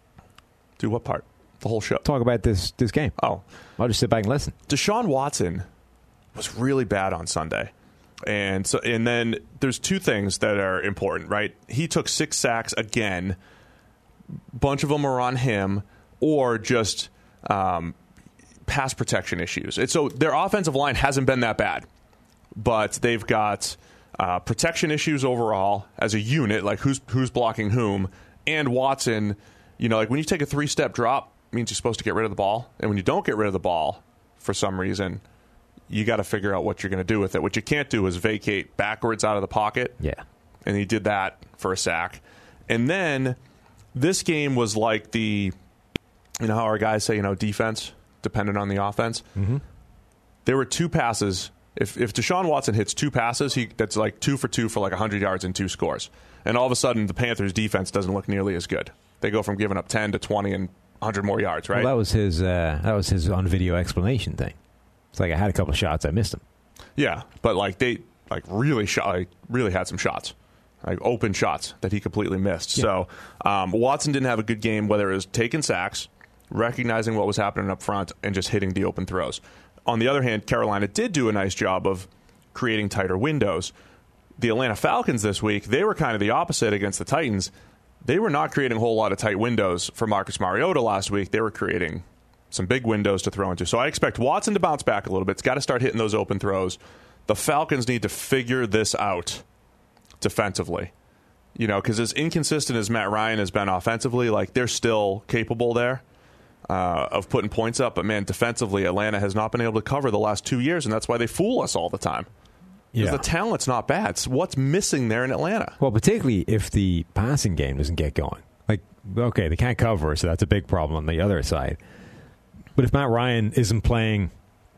Do what part? The whole show. Talk about this this game. Oh. I'll just sit back and listen. Deshaun Watson was really bad on Sunday. And so, and then there's two things that are important, right? He took six sacks again. Bunch of them are on him, or just um, pass protection issues. And so their offensive line hasn't been that bad, but they've got uh, protection issues overall as a unit, like who's who's blocking whom, and Watson, you know, like when you take a three-step drop, it means you're supposed to get rid of the ball, and when you don't get rid of the ball for some reason, you got to figure out what you're going to do with it. What you can't do is vacate backwards out of the pocket. Yeah. And he did that for a sack. And then this game was like the, you know how our guys say, you know, defense dependent on the offense? Mm-hmm. There were two passes. If if Deshaun Watson hits two passes, he that's like two for two for like one hundred yards and two scores. And all of a sudden, the Panthers' defense doesn't look nearly as good. They go from giving up ten to twenty and one hundred more yards, right? Well, that was his uh, that was his on-video explanation thing. It's like I had a couple of shots, I missed them. Yeah, but like they like really shot, like really had some shots. Like open shots that he completely missed. Yeah. So um, Watson didn't have a good game, whether it was taking sacks, recognizing what was happening up front, and just hitting the open throws. On the other hand, Carolina did do a nice job of creating tighter windows. The Atlanta Falcons this week, they were kind of the opposite against the Titans. They were not creating a whole lot of tight windows for Marcus Mariota last week. They were creating some big windows to throw into. So I expect Watson to bounce back a little bit. It's got to start hitting those open throws. The Falcons need to figure this out defensively, you know, because as inconsistent as Matt Ryan has been offensively, like they're still capable there uh, of putting points up. But man, defensively, Atlanta has not been able to cover the last two years, and that's why they fool us all the time. Because Yeah. the talent's not bad. So what's missing there in Atlanta? Well, particularly if the passing game doesn't get going. Like, okay, they can't cover, so that's a big problem on the other side. But if Matt Ryan isn't playing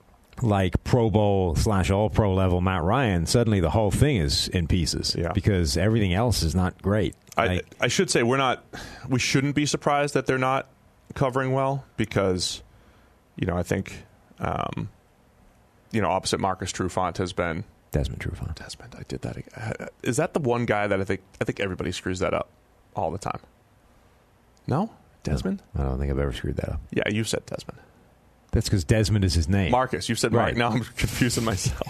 like Pro Bowl slash All Pro level Matt Ryan, suddenly the whole thing is in pieces. Yeah. Because everything else is not great. I, Like, I should say we're not. We shouldn't be surprised that they're not covering well because, you know, I think, um, you know, opposite Marcus Trufant has been Desmond Trufant. Desmond. I did that. Again. Is that the one guy that I think? I think everybody screws that up all the time. No, Desmond. I don't think I've ever screwed that up. Yeah, you said Desmond. That's because Desmond is his name. Marcus, you said Mark. Right. Now I'm confusing myself.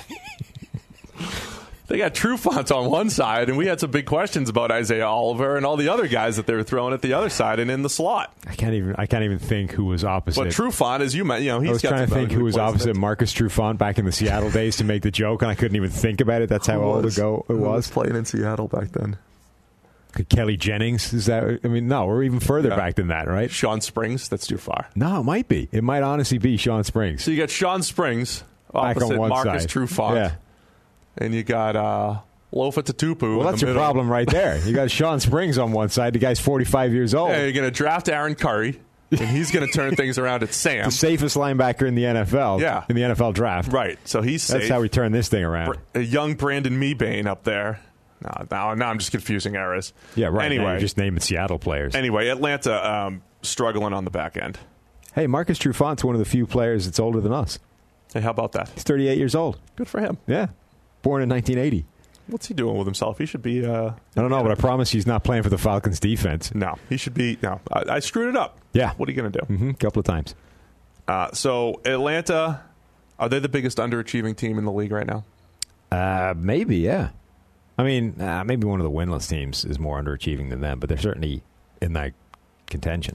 They got Trufant on one side, and we had some big questions about Isaiah Oliver and all the other guys that they were throwing at the other side and in the slot. I can't even. I can't even think who was opposite. But Trufant, as you meant, you know, he's I was got trying to some think who was points. opposite Marcus Trufant back in the Seattle days to make the joke, and I couldn't even think about it. That's how Who old was- ago it who was. playing in Seattle back then. Could Kelly Jennings? Is that? I mean, no, we're even further Yeah. back than that, right? Sean Springs, that's too far. No, it might be. It might honestly be Sean Springs. So you got Sean Springs Back opposite on one Marcus side. Trufant, Yeah. and you got uh, Lofa Tatupu. Well, in that's the your middle. problem right there. You got Sean Springs on one side. The guy's forty-five years old. Yeah, you're going to draft Aaron Curry, and he's going to turn things around at Sam. The safest linebacker in the N F L. Yeah. In the N F L draft. Right, so he's That's safe. how we turn this thing around. A young Brandon Mebane up there. No, now, now I'm just confusing eras. Yeah, right. Now Anyway, you're just naming Seattle players. anyway, Atlanta um, struggling on the back end. Hey, Marcus Trufant's one of the few players that's older than us. Hey, how about that? He's thirty-eight years old. Good for him. Yeah. Born in nineteen eighty. What's he doing with himself? He should be. Uh, I don't know, but I promise he's not playing for the Falcons defense. no, he should be. No, I, I screwed it up. Yeah. What are you going to do? Mm-hmm. A couple of times. Uh, so Atlanta, are they the biggest underachieving team in the league right now? Uh, maybe, yeah. I mean, uh, maybe one of the winless teams is more underachieving than them, but they're certainly in that contention.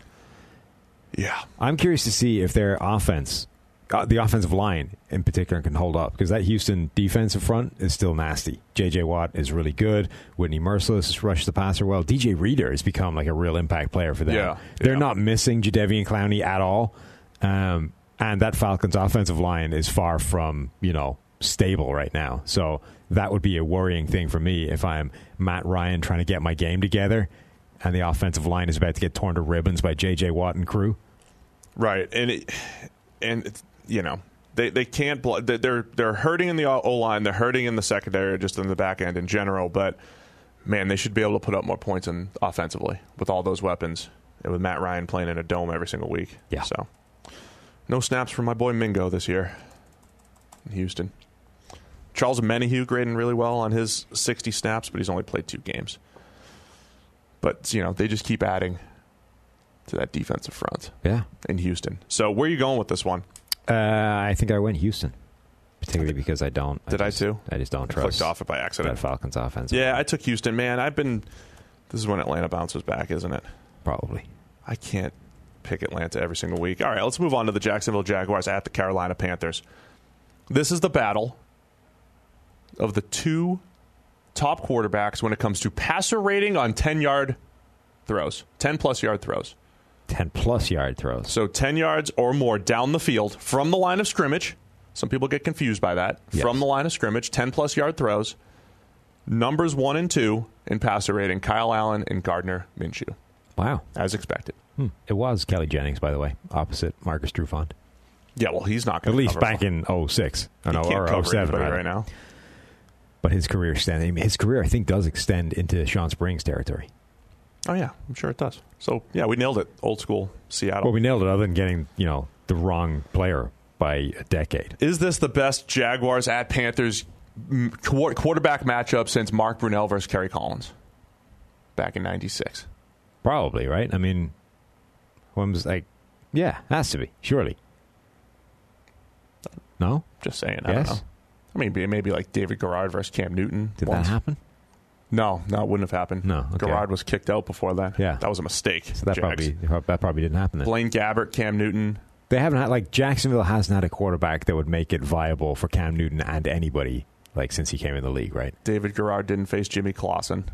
Yeah. I'm curious to see if their offense, uh, the offensive line in particular, can hold up, because that Houston defensive front is still nasty. J J. Watt is really good. Whitney Merciless rushed the passer well. D J Reader has become like a real impact player for them. Yeah, They're yeah. not missing Jadeveon Clowney at all. Um, and that Falcons offensive line is far from, you know, stable right now. So that would be a worrying thing for me if I'm Matt Ryan trying to get my game together and the offensive line is about to get torn to ribbons by J J. Watt and crew. Right, and it, and it's, you know they they can't bl- they're they're hurting in the O line, they're hurting in the secondary, just in the back end in general. But man, they should be able to put up more points in offensively with all those weapons and with Matt Ryan playing in a dome every single week. Yeah. So no snaps for my boy Mingo this year in Houston. Charles Menahue grading really well on his sixty snaps, but he's only played two games. But you know they just keep adding to that defensive front. Yeah. In Houston. So where are you going with this one? Uh, I think I went Houston, particularly because I don't. Did I, just, too? I just don't I trust flicked off it by accident. that Falcons offense. Yeah, I took Houston. Man, I've been... This is when Atlanta bounces back, isn't it? Probably. I can't pick Atlanta every single week. All right, let's move on to the Jacksonville Jaguars at the Carolina Panthers. This is the battle of the two top quarterbacks when it comes to passer rating on ten-yard throws, ten-plus yard throws. ten-plus yard throws. So ten yards or more down the field from the line of scrimmage. Some people get confused by that. Yes. From the line of scrimmage, ten-plus yard throws. Numbers one and two in passer rating, Kyle Allen and Gardner Minshew. Wow. As expected. Hmm. It was Kelly Jennings, by the way, opposite Marcus Trufant. Yeah, well, he's not going At to least cover back for. in oh six. He Oh, no, can't or cover oh seven anybody rather. right now. But his career extended. His career, I think, does extend into Sean Springs territory. Oh, yeah, I'm sure it does. So, yeah, we nailed it. Old school Seattle. Well, we nailed it other than getting, you know, the wrong player by a decade. Is this the best Jaguars at Panthers quarterback matchup since Mark Brunell versus Kerry Collins back in ninety-six? Probably, right? I mean, one was like, yeah, has to be, surely. No? Just saying. I Yes? don't know. I mean, maybe like David Garrard versus Cam Newton. Did once. that happen? No, no, it wouldn't have happened. No, okay. Garrard was kicked out before that. Yeah. That was a mistake. So that Jags. probably that probably didn't happen then. Blaine Gabbert, Cam Newton. They haven't had, like, Jacksonville hasn't had a quarterback that would make it viable for Cam Newton and anybody, like, since he came in the league, right? David Garrard didn't face Jimmy Clausen.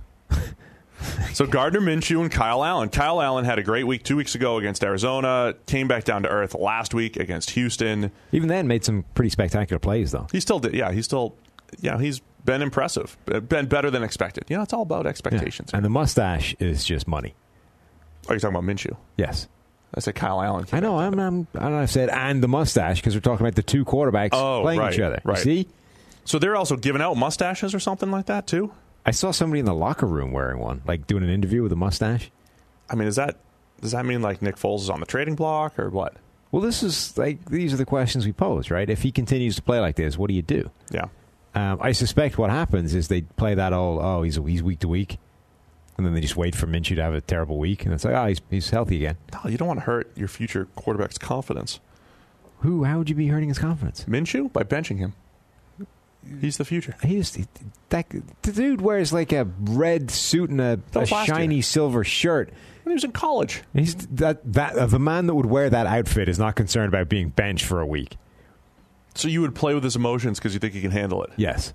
So Gardner Minshew and Kyle Allen. Kyle Allen had a great week two weeks ago against Arizona, came back down to earth last week against Houston. Even then, made some pretty spectacular plays, though. He still did, yeah, he's still, yeah, he's been impressive, been better than expected. You know, it's all about expectations. Yeah. And the mustache is just money. Are you talking about Minshew? Yes. I said Kyle Allen. I know, I'm, I'm, I don't know if I said and the mustache because we're talking about the two quarterbacks oh, playing right, each other. Right. You see? So they're also giving out mustaches or something like that, too? I saw somebody in the locker room wearing one, like doing an interview with a mustache. I mean, is that does that mean like Nick Foles is on the trading block or what? Well, this is like these are the questions we pose, right? If he continues to play like this, what do you do? Yeah. Um, I suspect what happens is they play that all, oh, he's he's week to week, and then they just wait for Minshew to have a terrible week, and it's like, oh, he's he's healthy again. No, you don't want to hurt your future quarterback's confidence. Who? How would you be hurting his confidence? Minshew? By benching him. He's the future. He just he, that the dude wears like a red suit and a, a shiny year. silver shirt. When he was in college. He's that that uh, the man that would wear that outfit is not concerned about being benched for a week. So you would play with his emotions because you think he can handle it. Yes.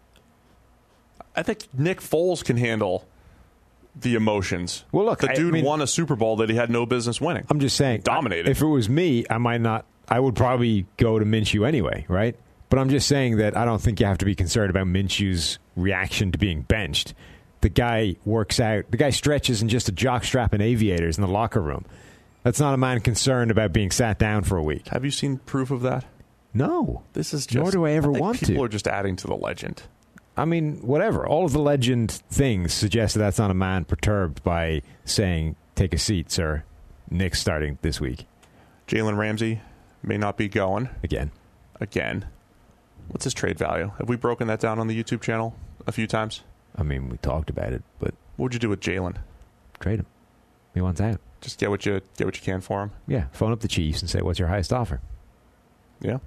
I think Nick Foles can handle the emotions. Well, look, the I dude mean- won a Super Bowl that he had no business winning. I'm just saying, Dominated. If it was me, I might not. I would probably go to Minshew anyway, right? But I'm just saying that I don't think you have to be concerned about Minshew's reaction to being benched. The guy works out. The guy stretches in just a jockstrap and aviators in the locker room. That's not a man concerned about being sat down for a week. Have you seen proof of that? No. This is just. Nor do I ever think want to. People are just adding to the legend. I mean, whatever. All of the legend things suggest that that's not a man perturbed by saying, take a seat, sir. Nick's starting this week. Jalen Ramsey may not be going. Again. Again. What's his trade value? Have we broken that down on the YouTube channel a few times? I mean, we talked about it, but What would you do with Jalen? trade him. He wants out. Just get what you get what you can for him. Yeah, phone up the Chiefs and say, what's your highest offer? Yeah.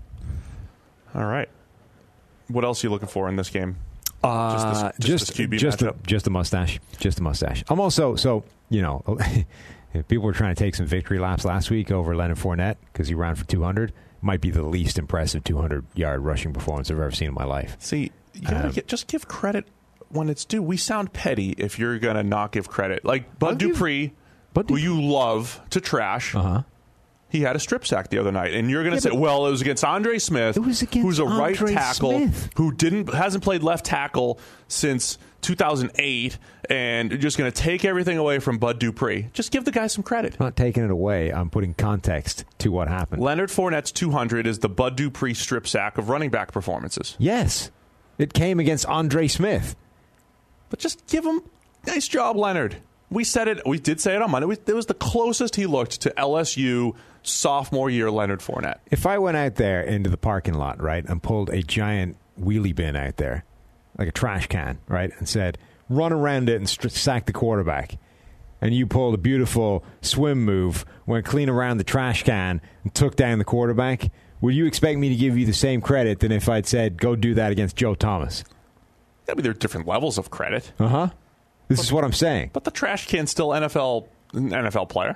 All right. What else are you looking for in this game? Uh, Just this- just just this Q B just, a, matchup? just a mustache. Just a mustache. I'm also, so, you know, people were trying to take some victory laps last week over Leonard Fournette because he ran for two hundred. Might be the least impressive two hundred yard rushing performance I've ever seen in my life. See, you gotta Um, get, just give credit when it's due. We sound petty if you're going to not give credit. Like Bud I'll give- Dupree, Bud who Dupree- you love to trash, Uh-huh. he had a strip sack the other night. And you're going to Yeah, say, but- well, it was against Andre Smith, It was against who's a right Andre tackle, Smith. who didn't hasn't played left tackle since two thousand eight, and you're just going to take everything away from Bud Dupree. Just give the guy some credit. I'm not taking it away. I'm putting context to what happened. Leonard Fournette's two hundred is the Bud Dupree strip sack of running back performances. Yes. It came against Andre Smith. But just give him nice job, Leonard. We said it. We did say it on Monday. We, it was the closest he looked to L S U sophomore year Leonard Fournette. If I went out there into the parking lot, right, and pulled a giant wheelie bin out there, like a trash can, right, and said, run around it and st- sack the quarterback, and you pulled a beautiful swim move, went clean around the trash can, and took down the quarterback, would you expect me to give you the same credit than if I'd said, go do that against Joe Thomas? I mean, there are different levels of credit. Uh-huh. This is what I'm saying. But the trash can's still N F L N F L player.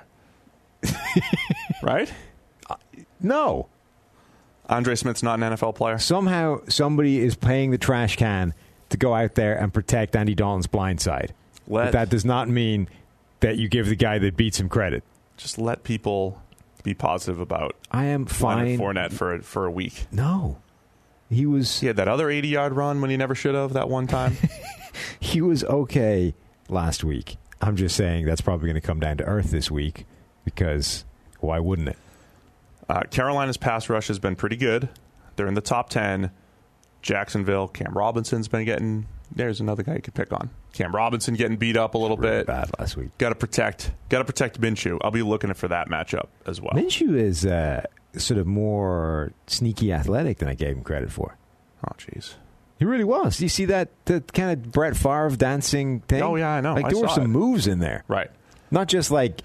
Right? No. Andre Smith's not an N F L player. Somehow somebody is paying the trash can to go out there and protect Andy Dalton's blind side. Let, but that does not mean that you give the guy that beats him credit. Just let people be positive about I am fine. Leonard Fournette for, for a week. No. He was... He had that other eighty-yard run when he never should have that one time. He was okay last week. I'm just saying that's probably going to come down to earth this week because why wouldn't it? Uh, Carolina's pass rush has been pretty good. They're in the top ten. Jacksonville, Cam Robinson's been getting... There's another guy you could pick on. Cam Robinson getting beat up a little really bit. Bad last week. Got to protect. Got to protect Minshew. I'll be looking for that matchup as well. Minshew is uh, sort of more sneaky athletic than I gave him credit for. Oh, jeez. He really was. Do you see that the kind of Brett Favre dancing thing? Oh yeah, I know. Like I there were saw some it. moves in there, Right? Not just like.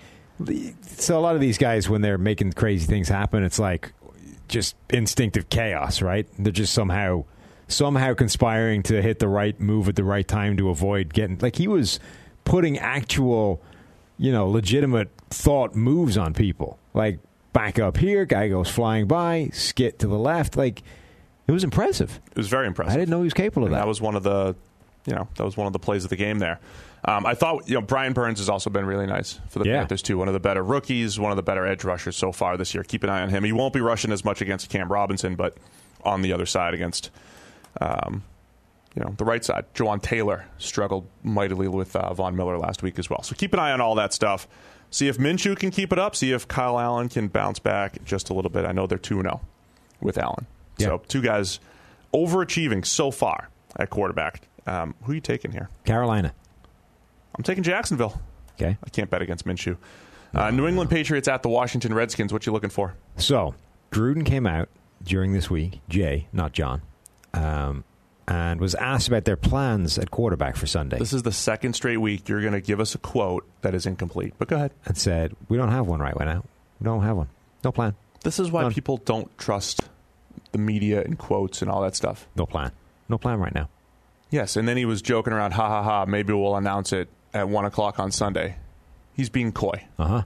So a lot of these guys, when they're making crazy things happen, it's like just instinctive chaos, right? They're just somehow. somehow conspiring to hit the right move at the right time to avoid getting... Like, he was putting actual, you know, legitimate thought moves on people. Like, back up here, guy goes flying by, skit to the left. Like, it was impressive. It was very impressive. I didn't know he was capable of and that. That was one of the, you know, that was one of the plays of the game there. Um, I thought, you know, Brian Burns has also been really nice for the yeah. Panthers, too. One of the better rookies, one of the better edge rushers so far this year. Keep an eye on him. He won't be rushing as much against Cam Robinson, but on the other side against... Um, you know, the right side, Jawan Taylor struggled mightily with uh, Von Miller last week as well. So keep an eye on all that stuff. See if Minshew can keep it up. See if Kyle Allen can bounce back just a little bit. I know they're two and oh with Allen. Yeah. So two guys overachieving so far at quarterback. Um, who are you taking here? Carolina. I'm taking Jacksonville. Okay. I can't bet against Minshew. Uh, New England Patriots at the Washington Redskins. What you looking for? So, Gruden came out during this week, Jay, not John, um, and was asked about their plans at quarterback for Sunday. This is the second straight week you're going to give us a quote that is incomplete. But go ahead. And said, we don't have one right now. We don't have one. No plan. This is why None. people don't trust the media and quotes and all that stuff. No plan. No plan right now. Yes, and then he was joking around, ha ha ha, maybe we'll announce it at one o'clock on Sunday. He's being coy. Uh-huh.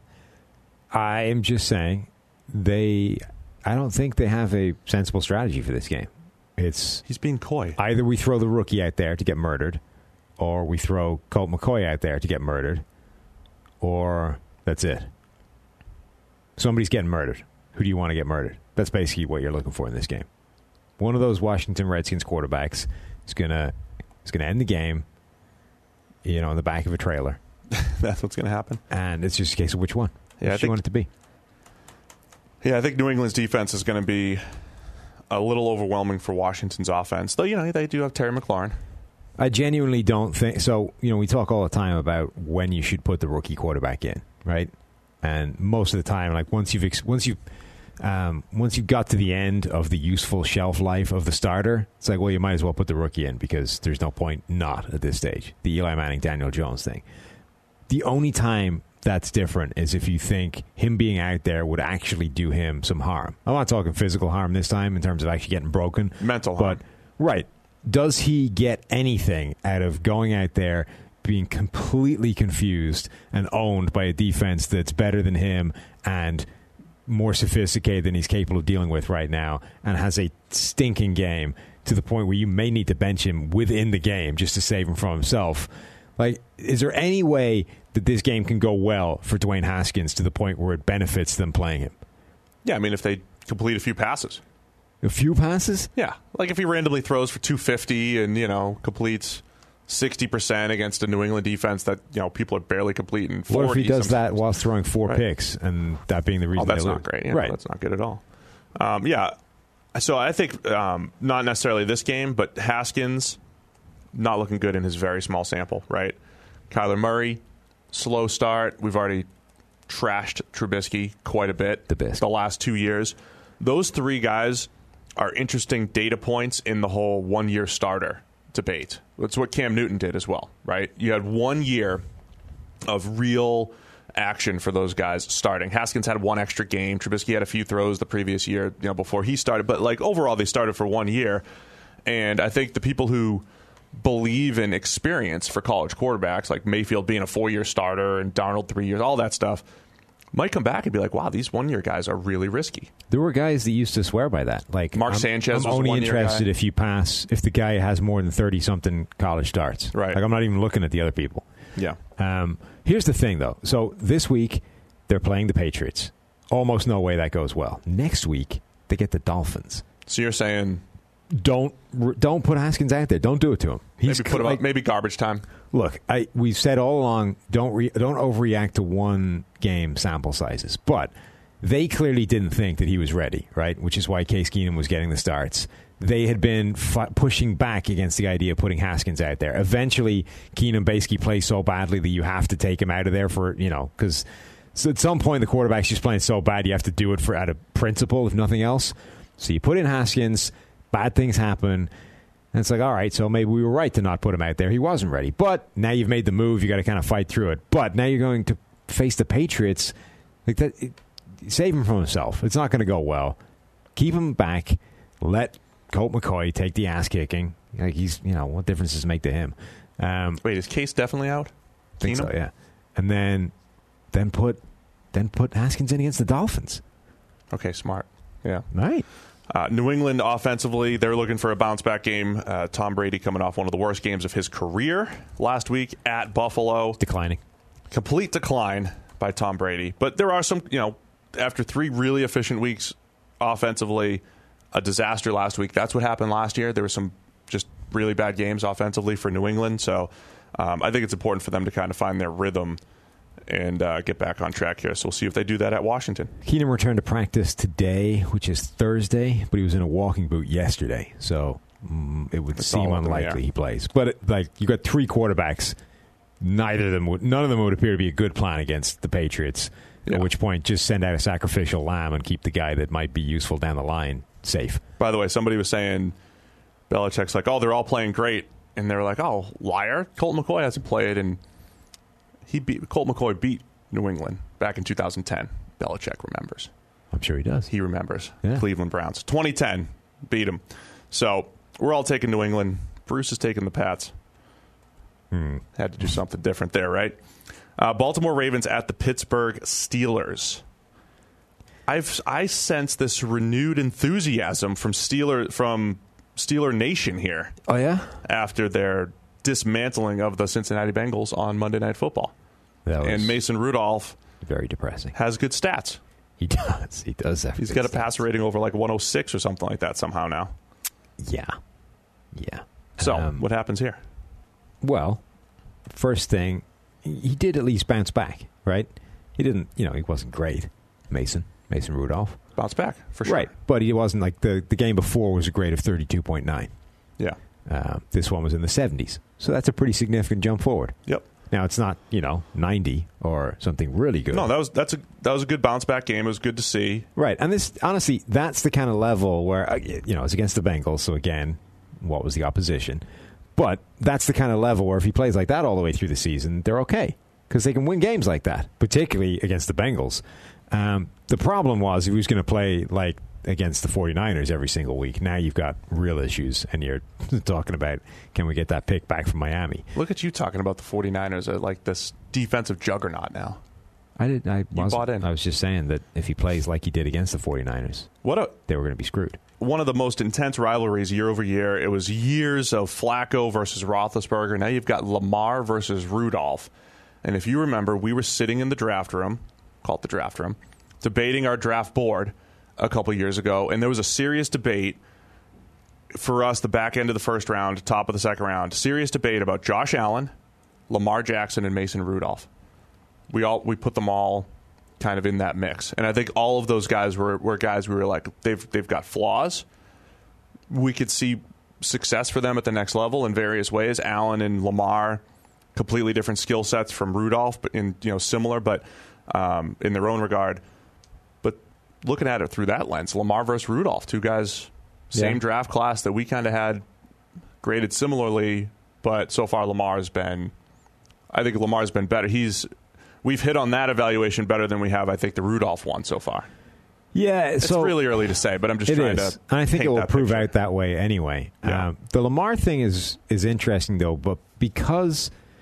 I am just saying, they, I don't think they have a sensible strategy for this game. It's He's being coy. either we throw the rookie out there to get murdered, or we throw Colt McCoy out there to get murdered, or that's it. Somebody's getting murdered. Who do you want to get murdered? That's basically what you're looking for in this game. One of those Washington Redskins quarterbacks is gonna is gonna end the game, you know, in the back of a trailer. That's what's going to happen. And it's just a case of which one. Yeah, which I you think, want it to be. Yeah, I think New England's defense is going to be a little overwhelming for Washington's offense. Though, you know, they do have Terry McLaurin. I genuinely don't think so. You know, we talk all the time about when you should put the rookie quarterback in, right? And most of the time, like once you've ex- once you um, once you've got to the end of the useful shelf life of the starter, it's like, well, you might as well put the rookie in because there's no point not at this stage. The Eli Manning, Daniel Jones thing. The only time that's different is if you think him being out there would actually do him some harm. I'm not talking physical harm this time in terms of actually getting broken. Mental harm. But, right. Does he get anything out of going out there, being completely confused and owned by a defense that's better than him and more sophisticated than he's capable of dealing with right now and has a stinking game to the point where you may need to bench him within the game just to save him from himself? Like, is there any way that this game can go well for Dwayne Haskins to the point where it benefits them playing him? Yeah, I mean, if they complete a few passes. A few passes? Yeah, like if he randomly throws for two fifty and, you know, completes sixty percent against a New England defense that, you know, people are barely completing forty. What if he does sometimes. that whilst throwing four Right. picks and that being the reason Oh, that's they not lose? great. Yeah, right. That's not good at all. Um, yeah, so I think um, not necessarily this game, but Haskins not looking good in his very small sample, right? Kyler Murray, slow start. We've already trashed Trubisky quite a bit The best. the last two years. Those three guys are interesting data points in the whole one-year starter debate. That's what Cam Newton did as well, right? You had one year of real action for those guys starting. Haskins had one extra game. Trubisky had a few throws the previous year, you know, before he started. But like overall, they started for one year. And I think the people who believe in experience for college quarterbacks, like Mayfield being a four-year starter and Darnold three years, all that stuff, might come back and be like, wow, these one-year guys are really risky. There were guys that used to swear by that. Like Mark I'm, Sanchez I'm was only a one-year interested guy. if you pass, if the guy has more than thirty-something college starts. Right. Like, I'm not even looking at the other people. Yeah. Um, here's the thing, though. So this week, they're playing the Patriots. Almost no way that goes well. Next week, they get the Dolphins. So you're saying... Don't don't put Haskins out there. Don't do it to him. He's maybe put him like, up, maybe garbage time. Look, I we've said all along, don't re, don't overreact to one game sample sizes. But they clearly didn't think that he was ready, right? Which is why Case Keenum was getting the starts. They had been f- pushing back against the idea of putting Haskins out there. Eventually, Keenum basically plays so badly that you have to take him out of there for, you know, because so at some point the quarterback's just playing so bad you have to do it for out of principle, if nothing else. So you put in Haskins. Bad things happen. And it's like, all right, so maybe we were right to not put him out there. He wasn't ready. But now you've made the move. You got to kind of fight through it. But now you're going to face the Patriots. Like that, it, save him from himself. It's not going to go well. Keep him back. Let Colt McCoy take the ass kicking. Like he's, you know, what difference does it make to him? Um, Wait, is Case definitely out? I think Keenum? so, yeah. And then, then put, then put Haskins in against the Dolphins. Okay, smart. Yeah. Right. Uh, New England offensively, they're looking for a bounce-back game. Uh, Tom Brady coming off one of the worst games of his career last week at Buffalo. Declining. Complete decline by Tom Brady. But there are some, you know, after three really efficient weeks offensively, a disaster last week. That's what happened last year. There were some just really bad games offensively for New England. So um, I think it's important for them to kind of find their rhythm and uh, get back on track here. So we'll see if they do that at Washington. Keenum returned to practice today, which is Thursday, but he was in a walking boot yesterday. So mm, it would It's seem all up in the unlikely air. he plays. But it, like you got three quarterbacks, neither of them would, none of them would appear to be a good plan against the Patriots. Yeah. At which point, just send out a sacrificial lamb and keep the guy that might be useful down the line safe. By the way, somebody was saying Belichick's like, oh, they're all playing great, and they were like, oh, liar. Colt McCoy hasn't played, and he beat Colt McCoy beat New England back in two thousand ten. Belichick remembers. I'm sure he does. He remembers. Yeah. Cleveland Browns. twenty ten, beat him. So we're all taking New England. Bruce is taking the Pats. Hmm. Had to do something different there, right? Uh, Baltimore Ravens at the Pittsburgh Steelers. I've I sense this renewed enthusiasm from Steeler from Steeler Nation here Oh, yeah? after their dismantling of the Cincinnati Bengals on Monday Night Football. That was And Mason Rudolph very depressing. has good stats. He does. He does have He's good got a stats. passer rating over like one oh six or something like that somehow now. Yeah. Yeah. So Um, what happens here? Well, first thing, he did at least bounce back, right? He didn't, you know, he wasn't great, Mason, Mason Rudolph. Bounce back, for sure. Right, but he wasn't like the, the game before was a grade of thirty-two point nine. Yeah. Uh, this one was in the seventies. So that's a pretty significant jump forward. Yep. Now, it's not, you know, ninety or something really good. No, that was that's a that was a good bounce back game. It was good to see. Right, and this, honestly, that's the kind of level where, uh, you know, it's against the Bengals, so again, what was the opposition? But that's the kind of level where if he plays like that all the way through the season, they're okay. Because they can win games like that, particularly against the Bengals. Um, the problem was he was going to play like against the 49ers every single week. Now you've got real issues, and you're talking about, can we get that pick back from Miami? Look at you talking about the 49ers as like this defensive juggernaut now. I did. I You wasn't- bought in. I was just saying that if he plays like he did against the 49ers, What a they were going to be screwed. one of the most intense rivalries year over year. It was years of Flacco versus Roethlisberger. Now you've got Lamar versus Rudolph. And if you remember, we were sitting in the draft room, called the draft room, debating our draft board a couple years ago, and there was a serious debate for us, the back end of the first round, top of the second round, serious debate about Josh Allen, Lamar Jackson, and Mason Rudolph. We all we put them all kind of in that mix, and I think all of those guys were, were guys we were like, they've they've got flaws. We could see success for them at the next level in various ways. Allen and Lamar, completely different skill sets from Rudolph, but in you know similar, but um, in their own regard. But looking at it through that lens, Lamar versus Rudolph, two guys, same Yeah. draft class that we kind of had graded similarly, but so far Lamar's been, I think Lamar's been better. He's we've hit on that evaluation better than we have, I think, the Rudolph one so far. Yeah, It's so really early to say, but I'm just it trying is. to. And I think paint it will that prove picture. out that way anyway. Yeah. Um, the Lamar thing is is interesting though, but because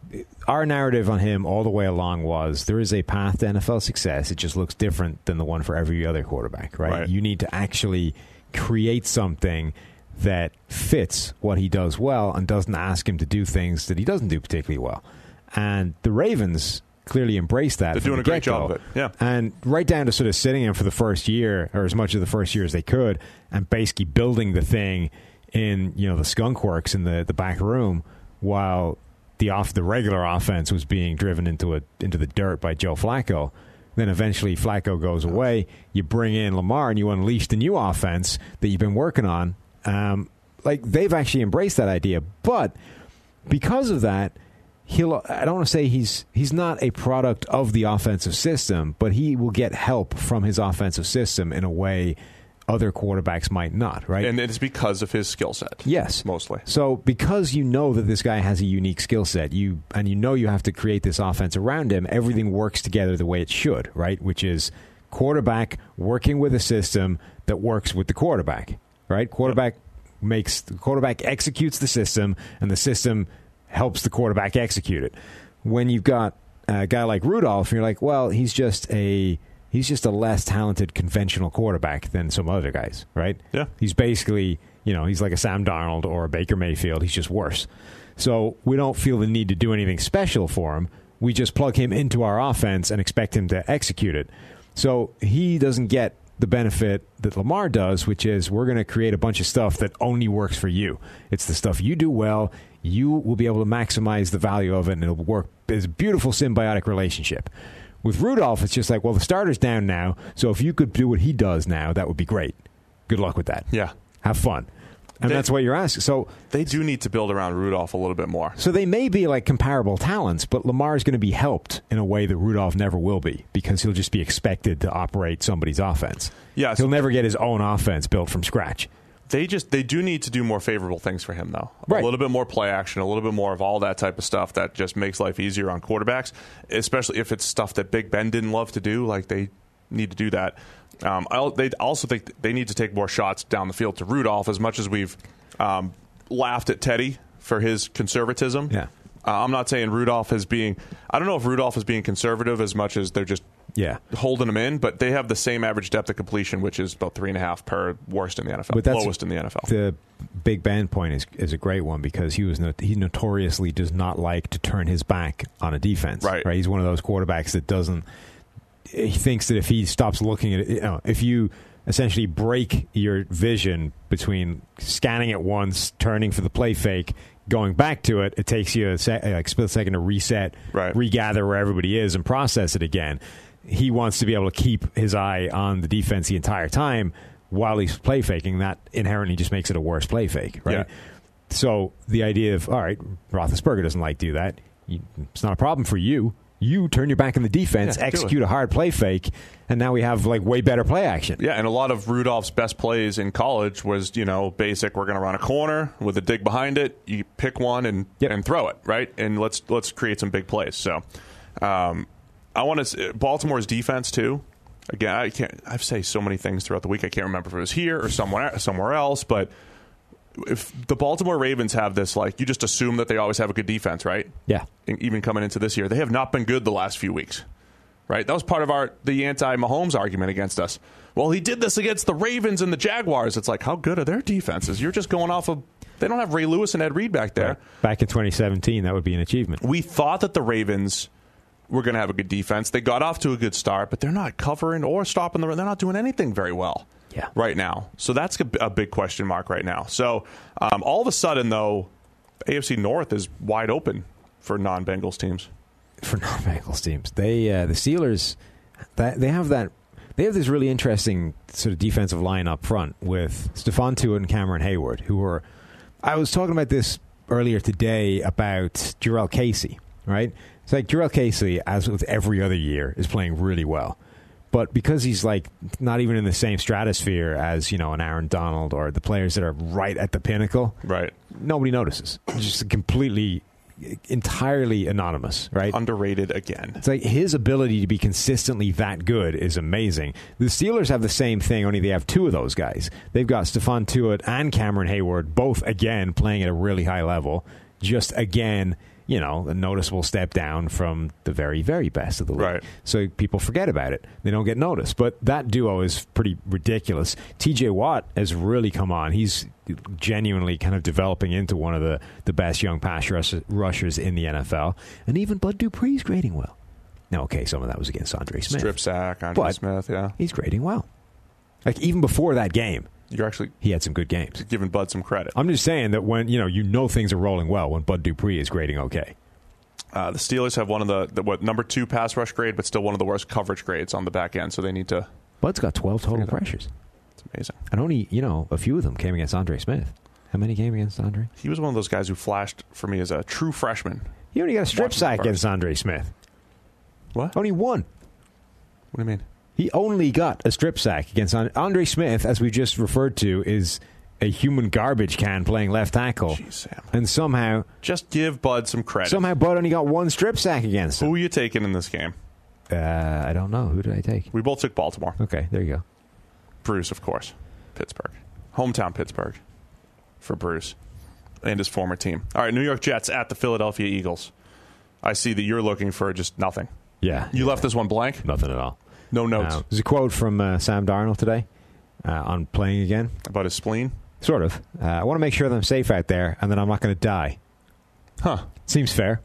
our narrative on him all the way along was there is a path to N F L success. It just looks different than the one for every other quarterback, right? Right. You need to actually create something that fits what he does well and doesn't ask him to do things that he doesn't do particularly well. And the Ravens clearly embraced that. They're from doing the a great get-go. job of it. Yeah. And right down to sort of sitting him for the first year, or as much of the first year as they could, and basically building the thing in, you know, the skunk works in the, the back room while the off the regular offense was being driven into a into the dirt by Joe Flacco. Then eventually Flacco goes away. You bring in Lamar and you unleash the new offense that you've been working on. Um, like they've actually embraced that idea, but because of that, he'll. I don't want to say he's he's not a product of the offensive system, but he will get help from his offensive system in a way other quarterbacks might not, right? And it's because of his skill set. Yes. Mostly. So because you know that this guy has a unique skill set, you and you know you have to create this offense around him, everything works together the way it should, right? Which is quarterback working with a system that works with the quarterback, right? Quarterback yep. makes the quarterback executes the system, and the system helps the quarterback execute it. When you've got a guy like Rudolph, you're like, well, he's just a He's just a less talented conventional quarterback than some other guys, right? Yeah. He's basically, you know, he's like a Sam Darnold or a Baker Mayfield. He's just worse. So we don't feel the need to do anything special for him. We just plug him into our offense and expect him to execute it. So he doesn't get the benefit that Lamar does, which is we're going to create a bunch of stuff that only works for you. It's the stuff you do well. You will be able to maximize the value of it, and it'll work. It's a beautiful symbiotic relationship. With Rudolph, it's just like, well, the starter's down now, so if you could do what he does now, that would be great. Good luck with that. Yeah. Have fun. And they, that's what you're asking. So they do need to build around Rudolph a little bit more. So they may be like comparable talents, but Lamar is going to be helped in a way that Rudolph never will be because he'll just be expected to operate somebody's offense. Yeah, he'll never get his own offense built from scratch. They just they do need to do more favorable things for him, though. Right. A little bit more play action, a little bit more of all that type of stuff that just makes life easier on quarterbacks, especially if it's stuff that Big Ben didn't love to do. Like, they need to do that. Um, I'll, they also think they need to take more shots down the field to Rudolph, as much as we've um, laughed at Teddy for his conservatism. Yeah. Uh, I'm not saying Rudolph is being – I don't know if Rudolph is being conservative as much as they're just yeah. holding him in, but they have the same average depth of completion, which is about three and a half per worst in the N F L, but that's, lowest in the N F L. The Big Ben point is is a great one because he was not, he notoriously does not like to turn his back on a defense. Right. right? He's one of those quarterbacks that doesn't – he thinks that if he stops looking at it, you know, if you essentially break your vision between scanning it once, turning for the play fake – going back to it, it takes you a sec- like split second to reset, right. regather where everybody is, and process it again. He wants to be able to keep his eye on the defense the entire time while he's play faking. That inherently just makes it a worse play fake, right? Yeah. So the idea of, all right, Roethlisberger doesn't like to do that. You, it's not a problem for you. You turn your back on the defense, yeah, execute a hard play fake, and now we have like way better play action. Yeah, and a lot of Rudolph's best plays in college was, you know, basic. We're going to run a corner with a dig behind it. You pick one and yep. and throw it, right? And let's let's create some big plays. So, um, I want to Baltimore's defense too. Again, I can't. I've said so many things throughout the week. I can't remember if it was here or somewhere somewhere else, but. If the Baltimore Ravens have this, like, you just assume that they always have a good defense, right? Yeah. Even coming into this year. They have not been good the last few weeks, right? That was part of our the anti-Mahomes argument against us. Well, he did this against the Ravens and the Jaguars. It's like, how good are their defenses? You're just going off of – they don't have Ray Lewis and Ed Reed back there. Right. Back in twenty seventeen, that would be an achievement. We thought that the Ravens were going to have a good defense. They got off to a good start, but they're not covering or stopping the run. They're not doing anything very well. Yeah. Right now. So that's a, a big question mark right now. So um, all of a sudden, though, A F C North is wide open for non-Bengals teams. For non-Bengals teams. They uh, the Steelers, that, they have that they have this really interesting sort of defensive line up front with Stephon Tuitt and Cameron Hayward, who are I was talking about this earlier today about Jurrell Casey, right? It's like Jurrell Casey, as with every other year, is playing really well. But because he's like not even in the same stratosphere as, you know, an Aaron Donald or the players that are right at the pinnacle, right? Nobody notices. It's just completely, entirely anonymous, right? Underrated again. It's like his ability to be consistently that good is amazing. The Steelers have the same thing, only they have two of those guys. They've got Stephon Tuitt and Cameron Hayward, both again playing at a really high level. Just again you know, a noticeable step down from the very, very best of the league. Right. So people forget about it. They don't get noticed. But that duo is pretty ridiculous. T J Watt has really come on. He's genuinely kind of developing into one of the, the best young pass rush, rushers in the N F L. And even Bud Dupree's grading well. Now, okay, some of that was against Andre Smith. Strip sack, Andre but Smith, yeah. He's grading well. Like, even before that game, You're actually he had some good games. giving Bud some credit. I'm just saying that when, you know, you know things are rolling well when Bud Dupree is grading okay. Uh, the Steelers have one of the, the what number two pass rush grade, but still one of the worst coverage grades on the back end, so they need to... Bud's got twelve total pressures. It's amazing. And only, you know, a few of them came against Andre Smith. How many came against Andre? He was one of those guys who flashed for me as a true freshman. He only got a strip Watching sack first. against Andre Smith. What? Only one. What do you mean? He only got a strip sack against Andre, Andre Smith, as we just referred to, is a human garbage can playing left tackle. Jeez, Sam. And somehow, Just give Bud some credit. somehow Bud only got one strip sack against him. Who are you taking in this game? Uh, I don't know. Who did I take? We both took Baltimore. Okay, there you go. Bruce, of course. Pittsburgh. Hometown Pittsburgh for Bruce and his former team. All right, New York Jets at the Philadelphia Eagles. I see that you're looking for just nothing. Yeah. You left this one blank? Nothing at all. No notes. Uh, there's a quote from uh, Sam Darnold today uh, on playing again. About his spleen? Sort of. Uh, I want to make sure that I'm safe out there and that I'm not going to die. Huh. Seems fair.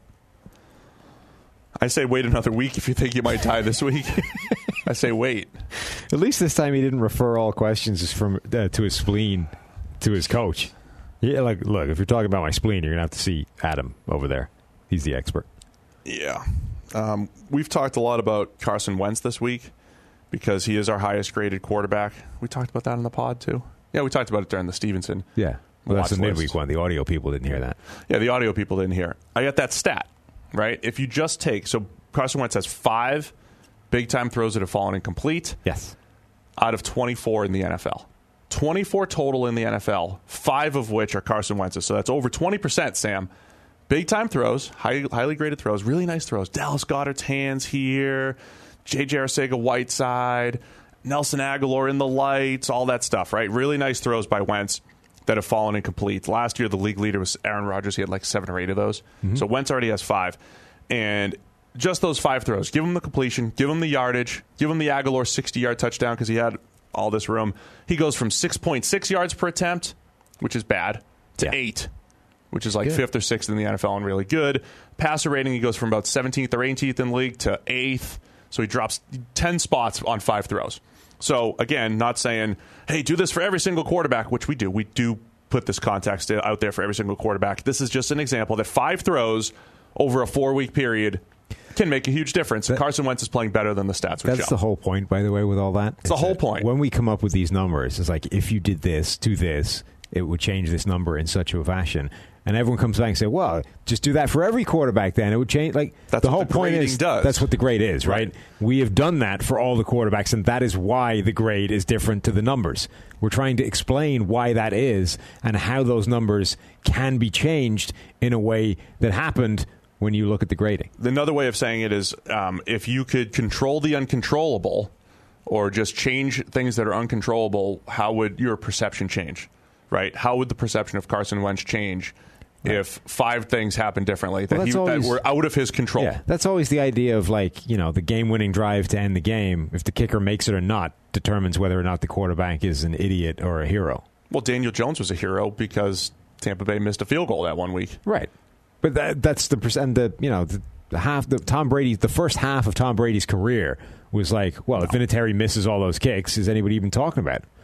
I say wait another week if you think you might die this week. I say wait. At least this time he didn't refer all questions from uh, to his spleen to his coach. Yeah, like, look, if you're talking about my spleen, you're going to have to see Adam over there. He's the expert. Yeah. Um, we've talked a lot about Carson Wentz this week because he is our highest graded quarterback. We talked about that in the pod, too. Yeah, we talked about it during the Stevenson. Yeah. Well, that's watch the midweek list. one. The audio people didn't hear that. Yeah, the audio people didn't hear. I got that stat, right? If you just take, so Carson Wentz has five big-time throws that have fallen incomplete. Yes. Out of twenty-four in the N F L. twenty-four total in the N F L, five of which are Carson Wentz's. So that's over twenty percent, Sam. Big-time throws, high, highly graded throws, really nice throws. Dallas Goedert's hands here, J J Arcega-Whiteside, Nelson Aguilar in the lights, all that stuff, right? Really nice throws by Wentz that have fallen incomplete. Last year, the league leader was Aaron Rodgers. He had like seven or eight of those. Mm-hmm. So Wentz already has five. And just those five throws. Give him the completion. Give him the yardage. Give him the Aguilar sixty-yard touchdown because he had all this room. He goes from six point six yards per attempt, which is bad, to yeah. eight, which is like good. fifth or sixth in the N F L and really good. Passer rating, he goes from about seventeenth or eighteenth in the league to eighth. So he drops ten spots on five throws. So, again, not saying, hey, do this for every single quarterback, which we do. We do put this context out there for every single quarterback. This is just an example that five throws over a four-week period can make a huge difference. That, Carson Wentz is playing better than the stats would show. That's the whole point, by the way, with all that. It's the whole point. When we come up with these numbers, it's like, if you did this to this, it would change this number in such a fashion. And everyone comes back and say, well, just do that for every quarterback then. It would change. Like, that's the what whole the point grading is does. That's what the grade is, right? right? We have done that for all the quarterbacks, and that is why the grade is different to the numbers. We're trying to explain why that is and how those numbers can be changed in a way that happened when you look at the grading. Another way of saying it is um, if you could control the uncontrollable or just change things that are uncontrollable, how would your perception change, right? How would the perception of Carson Wentz change if five things happen differently that, well, he, always, that were out of his control? Yeah, that's always the idea of, like, you know, the game-winning drive to end the game. If the kicker makes it or not determines whether or not the quarterback is an idiot or a hero. Well, Daniel Jones was a hero because Tampa Bay missed a field goal that one week. Right. But that, that's the percent. The you know the, the half the Tom Brady the first half of Tom Brady's career was like, well, no. if Vinatieri misses all those kicks, is anybody even talking about it?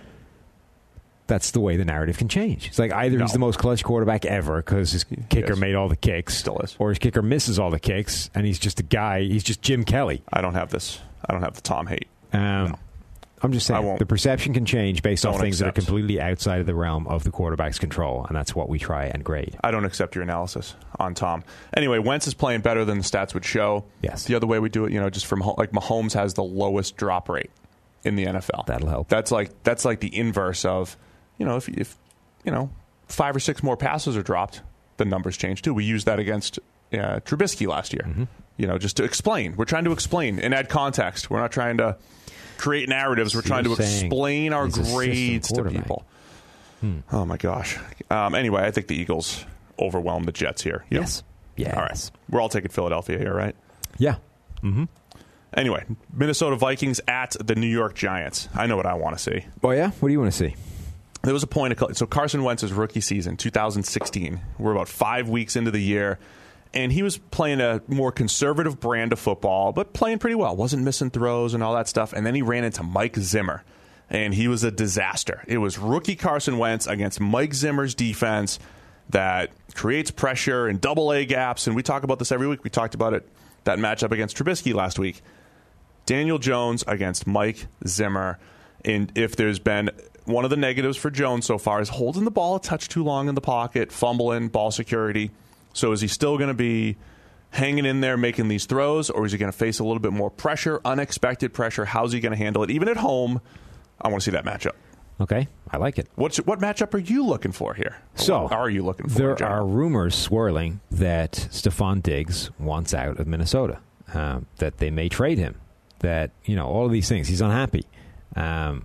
That's the way the narrative can change. It's like either no. he's the most clutch quarterback ever because his kicker yes. made all the kicks, still is, or his kicker misses all the kicks and he's just a guy. He's just Jim Kelly. I don't have this. I don't have the Tom hate. Um, no. I'm just saying the perception can change based off things accept. that are completely outside of the realm of the quarterback's control, and that's what we try and grade. I don't accept your analysis on Tom. Anyway, Wentz is playing better than the stats would show. Yes. The other way we do it, you know, just from like Mahomes has the lowest drop rate in the N F L. That'll help. That's like that's like the inverse of, you know, if if you know five or six more passes are dropped, the numbers change too. We used that against uh, Trubisky last year. Mm-hmm. You know, just to explain. We're trying to explain and add context. We're not trying to create narratives. We're so trying to explain our grades to people. Hmm. Oh, my gosh. Um, anyway, I think the Eagles overwhelm the Jets here. You yes. Yes. All right. We're all taking Philadelphia here, right? Yeah. Mm-hmm. Anyway, Minnesota Vikings at the New York Giants. I know what I want to see. Oh, yeah? What do you want to see? There was a point. Of, so Carson Wentz's rookie season, two thousand sixteen. We're about five weeks into the year. And he was playing a more conservative brand of football, but playing pretty well. Wasn't missing throws and all that stuff. And then he ran into Mike Zimmer. And he was a disaster. It was rookie Carson Wentz against Mike Zimmer's defense that creates pressure and double A gaps. And we talk about this every week. We talked about it, that matchup against Trubisky last week. Daniel Jones against Mike Zimmer. And if there's been one of the negatives for Jones so far is holding the ball a touch too long in the pocket, fumbling, ball security. So is he still going to be hanging in there making these throws, or is he going to face a little bit more pressure, unexpected pressure? How's he going to handle it? Even at home, I want to see that matchup. Okay, I like it. What's, what matchup are you looking for here? So, what are you looking for? There are rumors swirling that Stephon Diggs wants out of Minnesota, um, that they may trade him, that, you know, all of these things. He's unhappy. Um,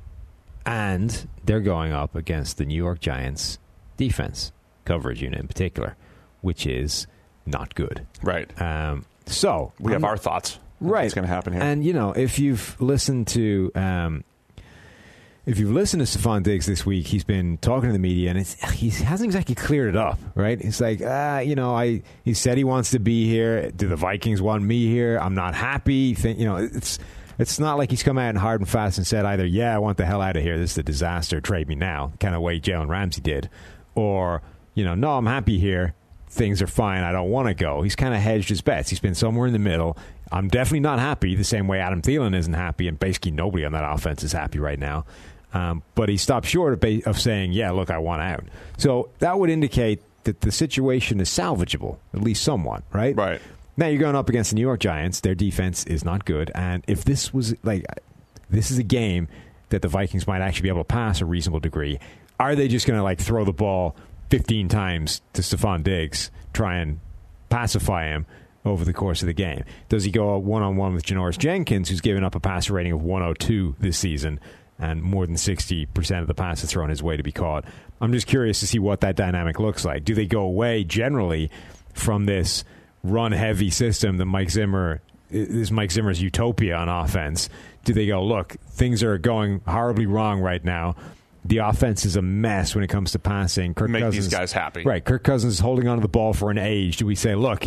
and they're going up against the New York Giants defense, coverage unit in particular, which is not good. Right. Um, so we have I'm, our thoughts. Right. What's going to happen here? And, you know, if you've listened to... Um, If you've listened to Stephon Diggs this week, he's been talking to the media, and it's, he hasn't exactly cleared it up, right? It's like, ah, you know, I he said he wants to be here. Do the Vikings want me here? I'm not happy. Think, you know, it's it's not like he's come out and hard and fast and said either, yeah, I want the hell out of here. This is a disaster. Trade me now, kind of way Jalen Ramsey did, or you know, no, I'm happy here. Things are fine. I don't want to go. He's kind of hedged his bets. He's been somewhere in the middle. I'm definitely not happy the same way Adam Thielen isn't happy, and basically nobody on that offense is happy right now. Um, but he stopped short of, ba- of saying, yeah, look, I want out. So that would indicate that the situation is salvageable, at least somewhat, right? Right. Now you're going up against the New York Giants. Their defense is not good. And if this was like, this is a game that the Vikings might actually be able to pass a reasonable degree, are they just going to like throw the ball fifteen times to Stephon Diggs, try and pacify him over the course of the game? Does he go one-on-one with Janoris Jenkins, who's given up a passer rating of one oh two this season, and more than sixty percent of the passes thrown his way to be caught? I'm just curious to see what that dynamic looks like. Do they go away generally from this run-heavy system that Mike Zimmer is Mike Zimmer's utopia on offense? Do they go, look, things are going horribly wrong right now. The offense is a mess when it comes to passing. Kirk Make Cousins, these guys happy. Right. Kirk Cousins is holding onto the ball for an age. Do we say, look,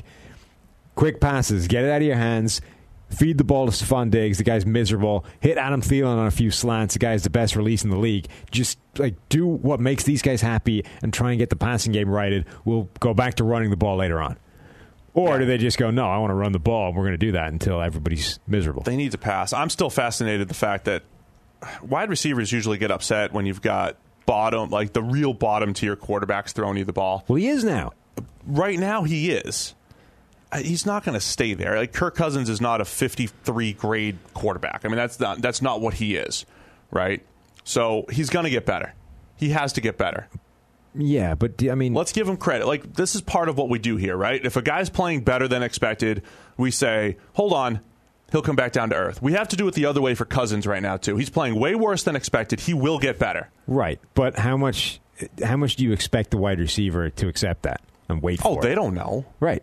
quick passes, get it out of your hands, feed the ball to Stephon Diggs. The guy's miserable. Hit Adam Thielen on a few slants. The guy's the best release in the league. Just like do what makes these guys happy and try and get the passing game righted. We'll go back to running the ball later on. Or yeah. do they just go, no, I want to run the ball. We're going to do that until everybody's miserable. They need to pass. I'm still fascinated the fact that wide receivers usually get upset when you've got bottom, like the real bottom tier quarterbacks throwing you the ball. Well, he is now. Right now he is. He's not going to stay there. Like Kirk Cousins is not a fifty-three grade quarterback. I mean, that's not that's not what he is, right? So he's going to get better. He has to get better. Yeah, but I mean, let's give him credit. Like this is part of what we do here, right? If a guy's playing better than expected, we say, "Hold on, he'll come back down to earth." We have to do it the other way for Cousins right now too. He's playing way worse than expected. He will get better, right? But how much? How much do you expect the wide receiver to accept that and wait for? Oh, they don't know, right?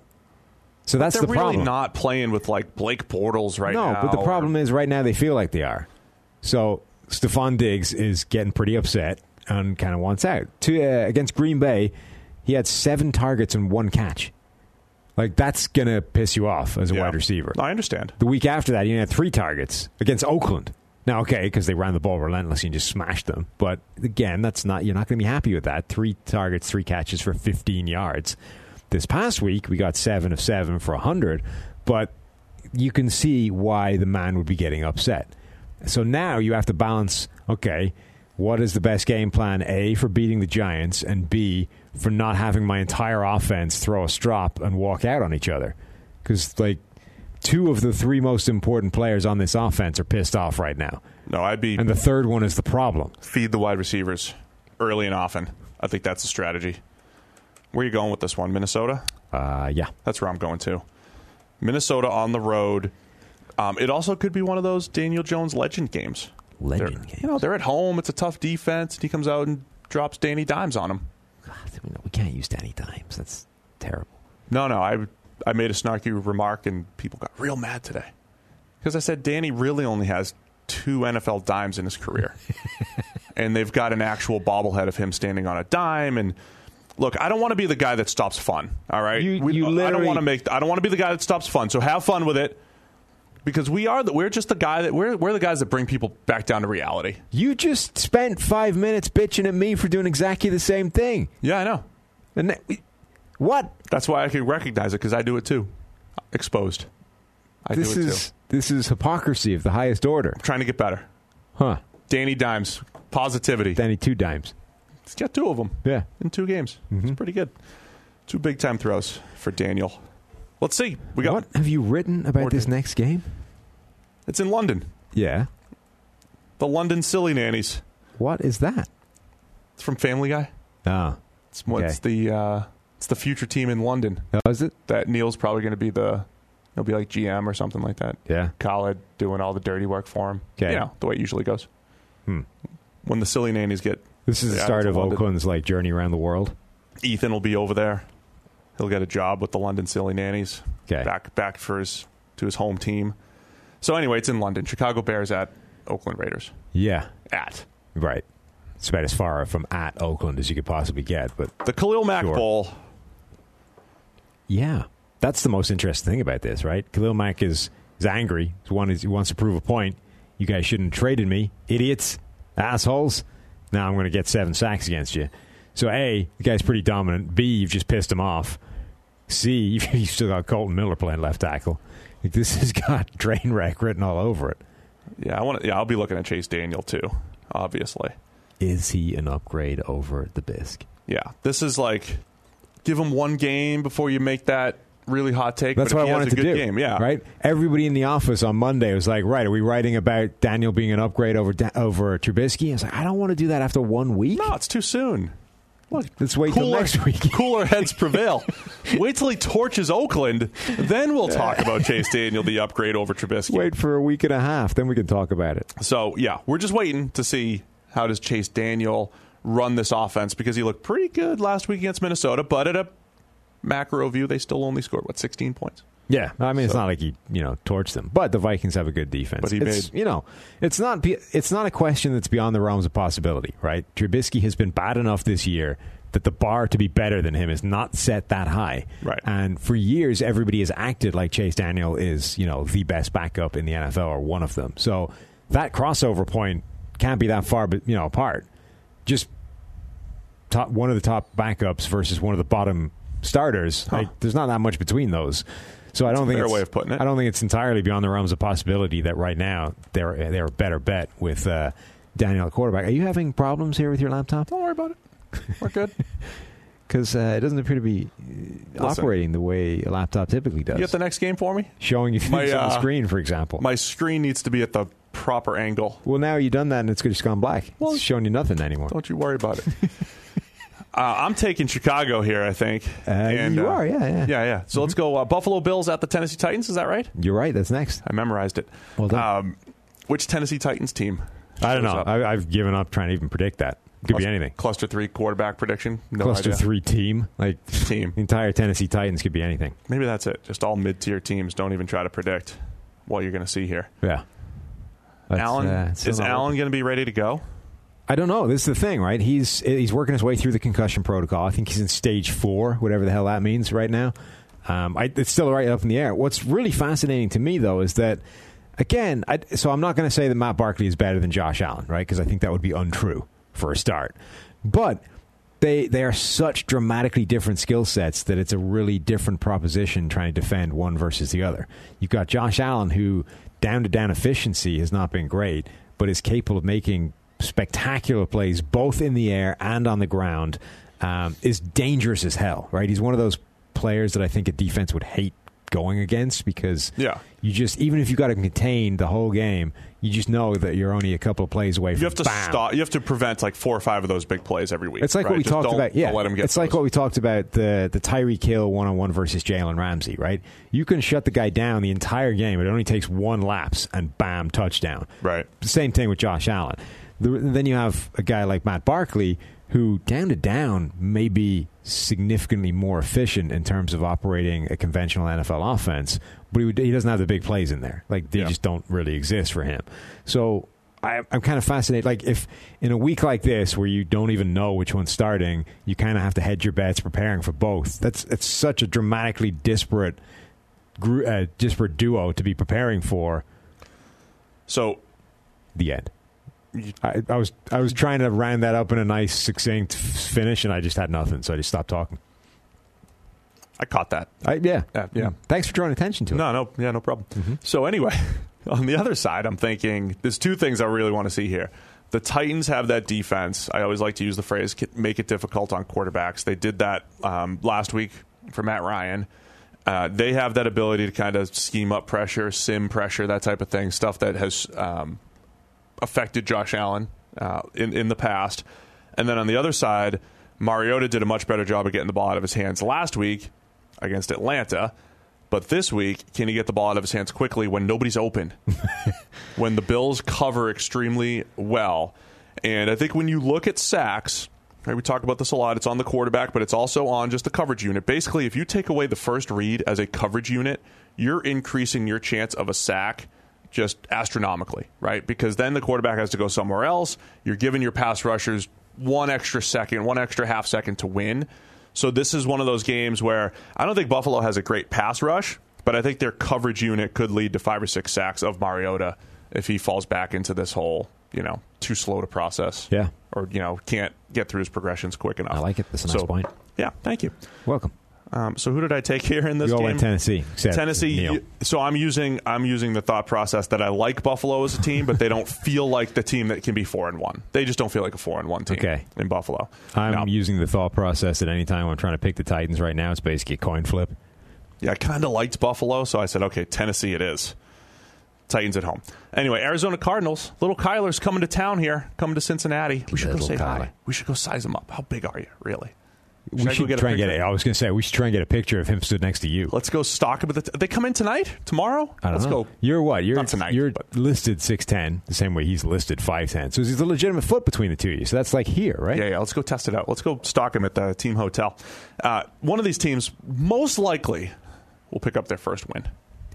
So that's They're the problem. Really not playing with like Blake Bortles right no, now. No, but the problem or... is right now they feel like they are. So Stephon Diggs is getting pretty upset and kind of wants out. To, uh, against Green Bay, he had seven targets and one catch. Like that's gonna piss you off as a yeah. wide receiver. I understand. The week after that, he had three targets against Oakland. Now, okay, because they ran the ball relentlessly and just smashed them. But again, that's not you're not going to be happy with that. Three targets, three catches for fifteen yards. This past week, we got seven of seven for one hundred, but you can see why the man would be getting upset. So now you have to balance, okay, what is the best game plan, A, for beating the Giants, and B, for not having my entire offense throw a strop and walk out on each other? Because, like, two of the three most important players on this offense are pissed off right now. No, I'd be... And the third one is the problem. Feed the wide receivers early and often. I think that's the strategy. Where are you going with this one? Minnesota? Uh, yeah. That's where I'm going to. Minnesota on the road. Um, it also could be one of those Daniel Jones legend games. Legend they're, games? You know, they're at home. It's a tough defense. And he comes out and drops Danny Dimes on him. God, we can't use Danny Dimes. That's terrible. No, no. I I made a snarky remark and people got real mad today because I said Danny really only has two N F L dimes in his career. And they've got an actual bobblehead of him standing on a dime. And look, I don't want to be the guy that stops fun. All right, You- we, you I don't literally- want to make. I don't want to be the guy that stops fun. So have fun with it, because we are. The, we're just the guy that we're. We're the guys that bring people back down to reality. You just spent five minutes bitching at me for doing exactly the same thing. Yeah, I know. And that, what? That's why I can recognize it, because I do it too. Exposed. I This do it is too. this is hypocrisy of the highest order. Trying to get better. Huh. Danny Dimes, positivity. Danny two dimes. He's got two of them. Yeah. In two games. Mm-hmm. It's pretty good. Two big time throws for Daniel. Let's see. We got. What have you written about More this Dan- next game? It's in London. Yeah. The London Silly Nannies. What is that? It's from Family Guy. Oh. It's, it's the uh, it's the future team in London. Oh, is it? That Neil's probably going to be the. He'll be like G M or something like that. Yeah. Khaled doing all the dirty work for him. Okay. You know, the way it usually goes. Hmm. When the Silly Nannies get. This is the Yeah, start it's of London. Oakland's like journey around the world. Ethan will be over there. He'll get a job with the London Silly Nannies. Okay. Back back for his to his home team. So anyway, it's in London. Chicago Bears at Oakland Raiders. Yeah. At Right. It's about as far from at Oakland as you could possibly get, but the Khalil Mack Sure. Bowl. yeah, that's the most interesting thing about this, right? Khalil Mack is, is angry. He's one, he wants to prove a point. You guys shouldn't have traded me, idiots, assholes. Now I'm going to get seven sacks against you. So A, the guy's pretty dominant. B, you've just pissed him off. C, you've, you've still got Colton Miller playing left tackle. Like, this has got train wreck written all over it. Yeah, I want. Yeah, I'll be looking at Chase Daniel too. Obviously. Is he an upgrade over the Bisc? Yeah, this is like give him one game before you make that really hot take. That's but what if he I wanted has a to good do. Game, yeah, Right. Everybody in the office on Monday was like, "Right, are we writing about Daniel being an upgrade over Da- over Trubisky?" I was like, "I don't want to do that after one week. No, it's too soon. Look, Let's wait till cooler, next week." cooler heads prevail. Wait till he torches Oakland, then we'll talk about Chase Daniel, the upgrade over Trubisky. Wait for a week and a half, then we can talk about it. So yeah, we're just waiting to see how does Chase Daniel run this offense, because he looked pretty good last week against Minnesota, but at a macro view, they still only scored what sixteen points. Yeah, I mean, it's not like he, you know, torched them, but the Vikings have a good defense. But he it's, made- you know, it's not be- it's not a question that's beyond the realms of possibility, right? Trubisky has been bad enough this year that the bar to be better than him is not set that high. Right. And for years, everybody has acted like Chase Daniel is, you know, the best backup in the N F L or one of them. So that crossover point can't be that far, but you know, apart. Just top one of the top backups versus one of the bottom starters. Huh. Like, there's not that much between those. So I That's don't a think fair it's, way of putting it. I don't think it's entirely beyond the realms of possibility that right now they're they're a better bet with uh, Daniel at quarterback. Are you having problems here with your laptop? Don't worry about it. We're good. Because uh, it doesn't appear to be uh, operating the way a laptop typically does. You get the next game for me? Showing you things My, on the uh, screen, for example. My screen needs to be at the proper angle. well, now you've done that and it's just gone black. Well, it's showing you nothing anymore. Don't you worry about it. uh, I'm taking Chicago here, I think. Uh, and, you uh, are, yeah, yeah. Yeah, yeah. So let's go uh, Buffalo Bills at the Tennessee Titans. Is that right? You're right. That's next. I memorized it. Well done. Um, which Tennessee Titans team? I don't know. shows up? I, I've given up trying to even predict that. Could be Cluster- anything. Cluster three quarterback prediction. No Cluster idea. three team. Like Team. the entire Tennessee Titans could be anything. Maybe that's it. Just all mid-tier teams. Don't even try to predict what you're going to see here. Yeah. That's, Allen uh, still is not Allen working. going to be ready to go? I don't know. This is the thing, right? He's he's working his way through the concussion protocol. I think he's in stage four, whatever the hell that means right now. Um, I, it's still right up in the air. What's really fascinating to me, though, is that, again, I, so I'm not going to say that Matt Barkley is better than Josh Allen, right? Because I think that would be untrue for a start. But they they are such dramatically different skill sets that it's a really different proposition trying to defend one versus the other. You've got Josh Allen, who down-to-down efficiency has not been great, but is capable of making spectacular plays both in the air and on the ground, um, is dangerous as hell, right? He's one of those players that I think a defense would hate going against because Yeah. you just, even if you got to contain the whole game, you just know that you're only a couple of plays away from You have to bam. stop. You have to prevent like four or five of those big plays every week. It's like right? what we Just talked don't- about. Yeah, don't let him get it's like those. what we talked about the the Tyreek Hill one on one versus Jalen Ramsey. Right, you can shut the guy down the entire game. It only takes one lapse, and bam, touchdown. Right. Same thing with Josh Allen. The, then you have a guy like Matt Barkley, who down to down may be significantly more efficient in terms of operating a conventional N F L offense, but he, would, he doesn't have the big plays in there. Like, they yeah. just don't really exist for him. So I, I'm kind of fascinated. Like, if in a week like this where you don't even know which one's starting, you kind of have to hedge your bets preparing for both. That's it's such a dramatically disparate, uh, disparate duo to be preparing for. So, the end. I, I was I was trying to round that up in a nice, succinct finish, and I just had nothing, so I just stopped talking. I caught that. I, yeah. yeah, yeah. Thanks for drawing attention to it. No, no, yeah, no problem. Mm-hmm. So anyway, on the other side, I'm thinking there's two things I really want to see here. The Titans have that defense. I always like to use the phrase "make it difficult on quarterbacks." They did that um, last week for Matt Ryan. Uh, they have that ability to kind of scheme up pressure, sim pressure, that type of thing, stuff that has um, affected Josh Allen uh, in, in the past. And then on the other side, Mariota did a much better job of getting the ball out of his hands last week against Atlanta. But this week, can he get the ball out of his hands quickly when nobody's open? When the Bills cover extremely well. And I think when you look at sacks, right, we talk about this a lot, it's on the quarterback, but it's also on just the coverage unit. Basically, if you take away the first read as a coverage unit, you're increasing your chance of a sack just astronomically, right? Because then the quarterback has to go somewhere else. You're giving your pass rushers one extra second, one extra half second to win. So this is one of those games where I don't think Buffalo has a great pass rush, but I think their coverage unit could lead to five or six sacks of Mariota if he falls back into this whole, you know, too slow to process. Yeah. Or, you know, can't get through his progressions quick enough. I like it. That's a nice so, point. Yeah, thank you. Welcome. Um, so who did I take here in this we all game? went Tennessee. Tennessee. Neil. So I'm using I'm using the thought process that I like Buffalo as a team, but they don't feel like the team that can be four and one. They just don't feel like a four and one team. Okay. In Buffalo. I'm now, using the thought process that any time I'm trying to pick the Titans right now, it's basically a coin flip. Yeah, I kind of liked Buffalo, so I said, okay, Tennessee it is. Titans at home. Anyway, Arizona Cardinals. Little Kyler's coming to town here, coming to Cincinnati. We should Little go say Kyler. hi. We should go size him up. How big are you, really? Should we should get try and picture? get it. I was going to say we should try and get a picture of him stood next to you. Let's go stock him. At the t- they come in tonight, tomorrow. I don't Let's know. go. You're what? You're Not tonight, You're but. listed six ten, the same way he's listed five ten. So there's a legitimate foot between the two of you. So that's like here, right? Yeah, yeah. Let's go test it out. Let's go stock him at the team hotel. Uh, one of these teams most likely will pick up their first win.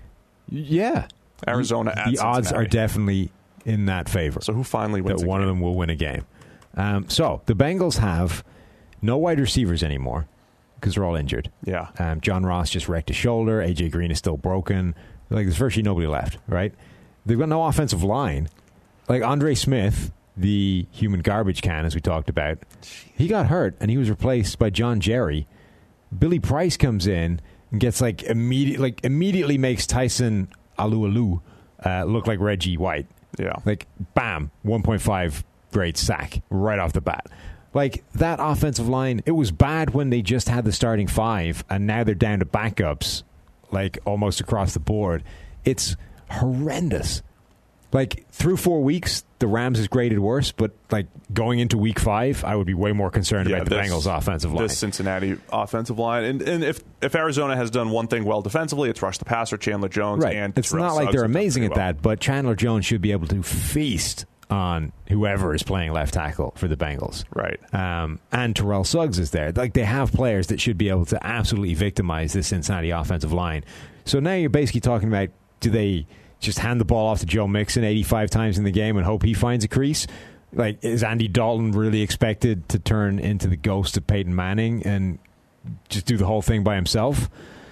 Yeah. Arizona at The odds Cincinnati. are definitely in that favor. So who finally wins? That a one game? of them will win a game. Um, so the Bengals have no wide receivers anymore because they're all injured. Yeah. Um, John Ross just wrecked his shoulder. A J Green is still broken. Like, there's virtually nobody left, right? They've got no offensive line. Like, Andre Smith, the human garbage can, as we talked about, he got hurt, and he was replaced by John Jerry. Billy Price comes in and gets, like, immediate, like immediately makes Tyson Alualu uh, look like Reggie White. Yeah. Like, bam, one point five grade sack right off the bat. Like, that offensive line, it was bad when they just had the starting five, and now they're down to backups, like, almost across the board. It's horrendous. Like, through four weeks, the Rams is graded worse, but, like, going into week five, I would be way more concerned Yeah, about the this- Bengals' offensive line. This Cincinnati offensive line. And, and if, if Arizona has done one thing well defensively, it's rush the passer, Chandler Jones. Right. And it's Terrell not like Suggs they're have done amazing at pretty well. that, but Chandler Jones should be able to feast on whoever is playing left tackle for the Bengals. Right. Um, and Terrell Suggs is there. Like, they have players that should be able to absolutely victimize this Cincinnati offensive line. So now you're basically talking about, do they just hand the ball off to Joe Mixon eighty-five times in the game and hope he finds a crease? Like, is Andy Dalton really expected to turn into the ghost of Peyton Manning and just do the whole thing by himself?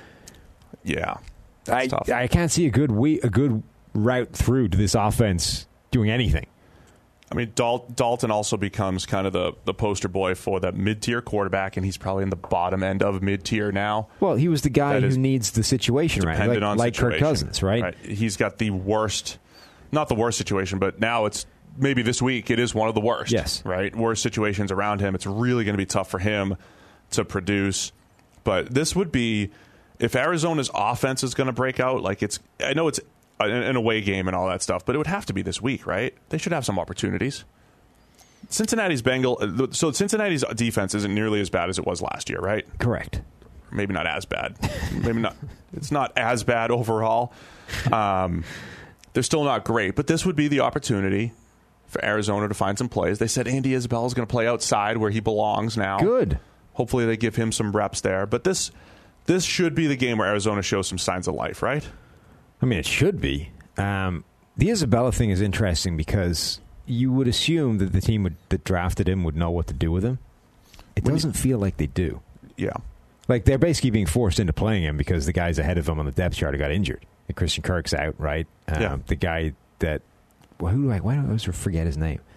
Yeah. I, tough. I can't see a good we, a good route through to this offense doing anything. I mean, Dal- Dalton also becomes kind of the, the poster boy for the mid-tier quarterback, and he's probably in the bottom end of mid-tier now. Well, he was the guy That who is needs the situation right, Dependent like, on like Kirk situation. Cousins, right? right? He's got the worst, not the worst situation, but now it's maybe this week it is one of the worst. Yes. Right? Worst situations around him. It's really going to be tough for him to produce. But this would be, if Arizona's offense is going to break out, like it's, I know it's an away game and all that stuff, but it would have to be this week, right? They should have some opportunities. Cincinnati's Bengal, so Cincinnati's defense isn't nearly as bad as it was last year, right? Correct. Maybe not as bad. Maybe not. It's not as bad overall. Um, they're still not great, but this would be the opportunity for Arizona to find some plays. They said Andy Isabella is going to play outside where he belongs now. Good. Hopefully they give him some reps there. But this this should be the game where Arizona shows some signs of life, right? I mean, it should be. Um, the Isabella thing is interesting because you would assume that the team would, that drafted him would know what to do with him. It When doesn't you- feel like they do. Yeah. Like, they're basically being forced into playing him because the guys ahead of him on the depth chart got injured. And Christian Kirk's out, right? Um, Yeah. The guy that... Well, who do I... Why do I always forget his name?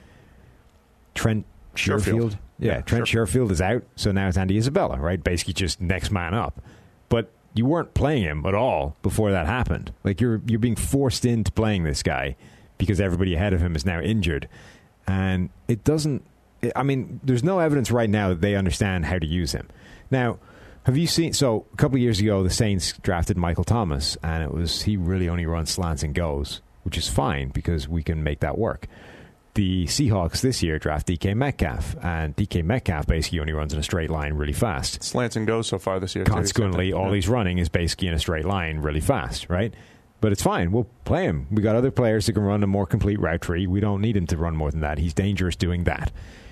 Trent Sherfield? Sherfield. Yeah, Yeah, Trent Sherfield is out, so now it's Andy Isabella, right? Basically just next man up. But you weren't playing him at all before that happened. Like, you're you're being forced into playing this guy because everybody ahead of him is now injured. And it doesn't... I mean, there's no evidence right now that they understand how to use him. Now, have you seen... So, a couple of years ago, the Saints drafted Michael Thomas, and it was he really only runs slants and goes, which is fine because we can make that work. The Seahawks this year draft D K Metcalf, and D K Metcalf basically only runs in a straight line really fast. Slants and goes so far this year. too. Consequently, all Yeah. he's running is basically in a straight line really fast, right? But it's fine. We'll play him. We got other players that can run a more complete route tree. We don't need him to run more than that. He's dangerous doing that.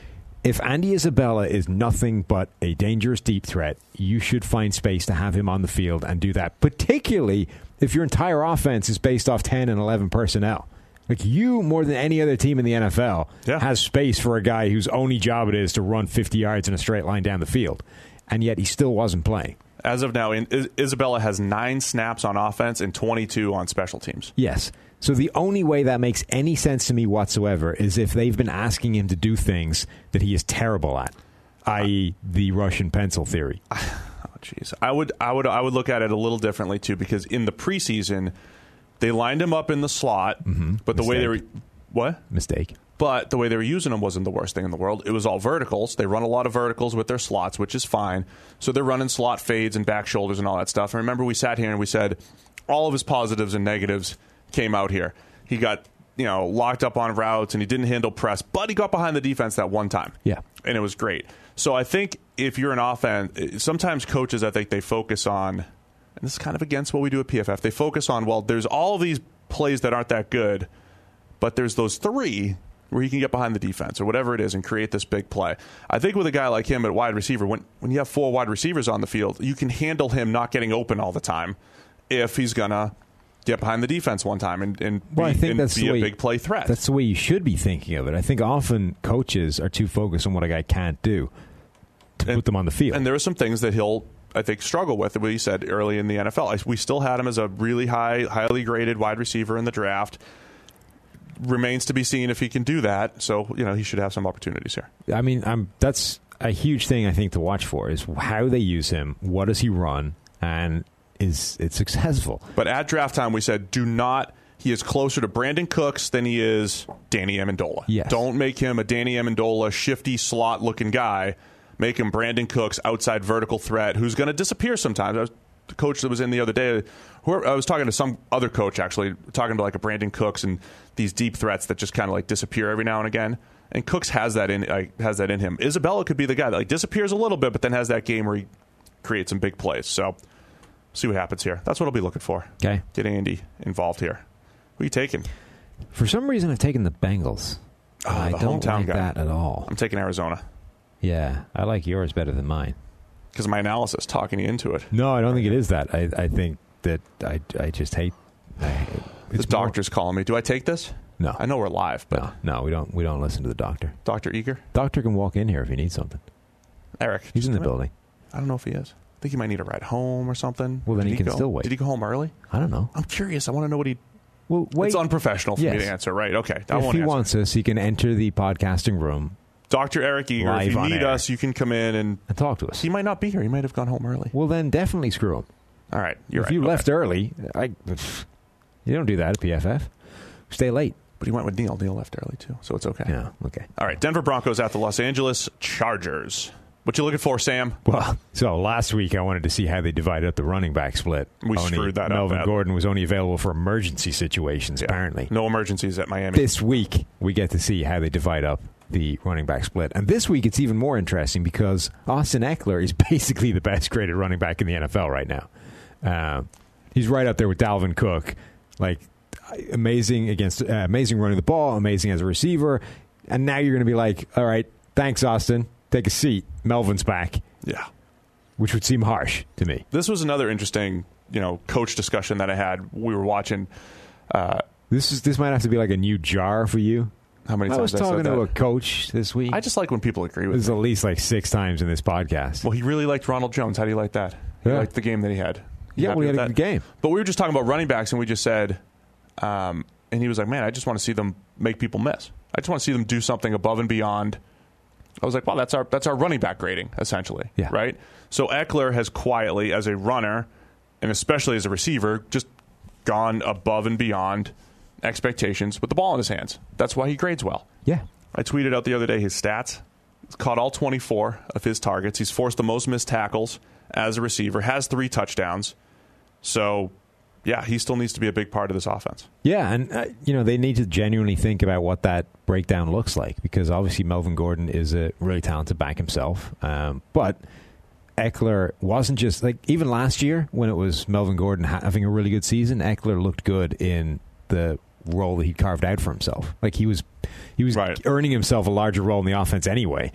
If Andy Isabella is nothing but a dangerous deep threat, you should find space to have him on the field and do that, particularly if your entire offense is based off ten and eleven personnel. Like, you, more than any other team in the N F L, Yeah. has space for a guy whose only job it is to run fifty yards in a straight line down the field. And yet he still wasn't playing. As of now, in, Is- Isabella has nine snaps on offense and twenty-two on special teams. Yes. So the only way that makes any sense to me whatsoever is if they've been asking him to do things that he is terrible at, that is the Russian pencil theory. Oh, jeez. I would, I would, I would look at it a little differently too, because in the preseason, they lined him up in the slot, Mm-hmm. but the way they were, Mistake. what? Mistake. But the way they were using him wasn't the worst thing in the world. It was all verticals. They run a lot of verticals with their slots, which is fine. So they're running slot fades and back shoulders and all that stuff. And remember, we sat here and we said all of his positives and negatives came out here. He got, you know, locked up on routes and he didn't handle press, but he got behind the defense that one time. Yeah. And it was great. So I think if you're an offense, sometimes coaches, I think they focus on, and this is kind of against what we do at P F F, they focus on, well, there's all these plays that aren't that good, but there's those three where he can get behind the defense or whatever it is and create this big play. I think with a guy like him at wide receiver, when, when you have four wide receivers on the field, you can handle him not getting open all the time if he's going to get behind the defense one time and, and Well, be, I think and that's be the a way, big play threat. That's the way you should be thinking of it. I think often coaches are too focused on what a guy can't do to And- put them on the field. And there are some things that he'll, I think, struggle with, what he said early in the N F L. I, we still had him as a really high, highly graded wide receiver in the draft. Remains to be seen if he can do that. So, you know, he should have some opportunities here. I mean, I'm, that's a huge thing I think to watch for is how they use him, what does he run, and is it successful? But at draft time, we said, do not, he is closer to Brandon Cooks than he is Danny Amendola. Yes. Don't make him a Danny Amendola, shifty slot-looking guy. Make him Brandon Cooks, outside vertical threat, who's going to disappear sometimes. I was, the coach that was in the other day, who, I was talking to some other coach, actually, talking to like a Brandon Cooks and these deep threats that just kind of like disappear every now and again. And Cooks has that in like, has that in him. Isabella could be the guy that like disappears a little bit, but then has that game where he creates some big plays. So, see what happens here. That's what I'll be looking for. Okay. Get Andy involved here. Who are you taking? For some reason, I've taken the Bengals. Oh, I the don't hometown like guy. that at all. I'm taking Arizona Yeah, I like yours better than mine. because of my analysis talking you into it. No, I don't think it is that. I, I think that I, I just hate. I, The it's more- doctor's calling me. Do I take this? No. I know we're live, but No, no, we don't. We don't listen to the doctor. Doctor Eager? Doctor can walk in here if you need something. Eric. He's just in the come in. building. I don't know if he is. I think he might need a ride home or something. Well, then Did he can go? still wait. Did he go home early? I don't know. I'm curious. I want to know what he... Well, wait. It's unprofessional for me Yes. to answer, right? Okay. I if won't he answer. wants us, he can enter the podcasting room Doctor Eric Eager, Live if you on need air. us, you can come in and... and talk to us. He might not be here. He might have gone home early. Well, then definitely screw him. All right. You're if right. you Okay. left early, I, you don't do that at P F F. Stay late. But he went with Neil. Neil left early, too, so it's okay. Yeah, okay. All right. Denver Broncos at the Los Angeles Chargers. What you looking for, Sam? Well, so last week I wanted to see how they divided up the running back split. We Only screwed that up Melvin badly. Gordon was only available for emergency situations, Yeah. apparently. No emergencies at Miami. This week, we get to see how they divide up the running back split. And this week, it's even more interesting because Austin Eckler is basically the best graded running back in the N F L right now. Uh, he's right up there with Dalvin Cook. Like, amazing against, uh, amazing running the ball, amazing as a receiver, and now you're going to be like, all right, thanks, Austin. Take a seat. Melvin's back. Yeah. Which would seem harsh to me. This was another interesting, you know, coach discussion that I had. We were watching. Uh, this is this might have to be like a new jar for you. How many I times was I talking said to that? a coach this week. I just like when people agree with This is me. at least like six times in this podcast. Well, he really liked Ronald Jones. How do you like that? He Yeah. liked the game that he had. You Yeah, happy well, he with had a that? good game. But we were just talking about running backs, and we just said, um, and he was like, man, I just want to see them make people miss. I just want to see them do something above and beyond. I was like, well, that's our that's our running back grading, essentially. Yeah. Right? So Eckler has quietly, as a runner, and especially as a receiver, just gone above and beyond expectations with the ball in his hands. That's why he grades well. Yeah. I tweeted out the other day his stats. He's caught all twenty-four of his targets. He's forced the most missed tackles as a receiver, has three touchdowns. So, yeah, he still needs to be a big part of this offense. Yeah, and, uh, you know, they need to genuinely think about what that breakdown looks like, because obviously Melvin Gordon is a really talented back himself. Um, but Eckler wasn't just, like, even last year when it was Melvin Gordon having a really good season, Eckler looked good in the role that he carved out for himself. Like, he was he was Right. earning himself a larger role in the offense anyway.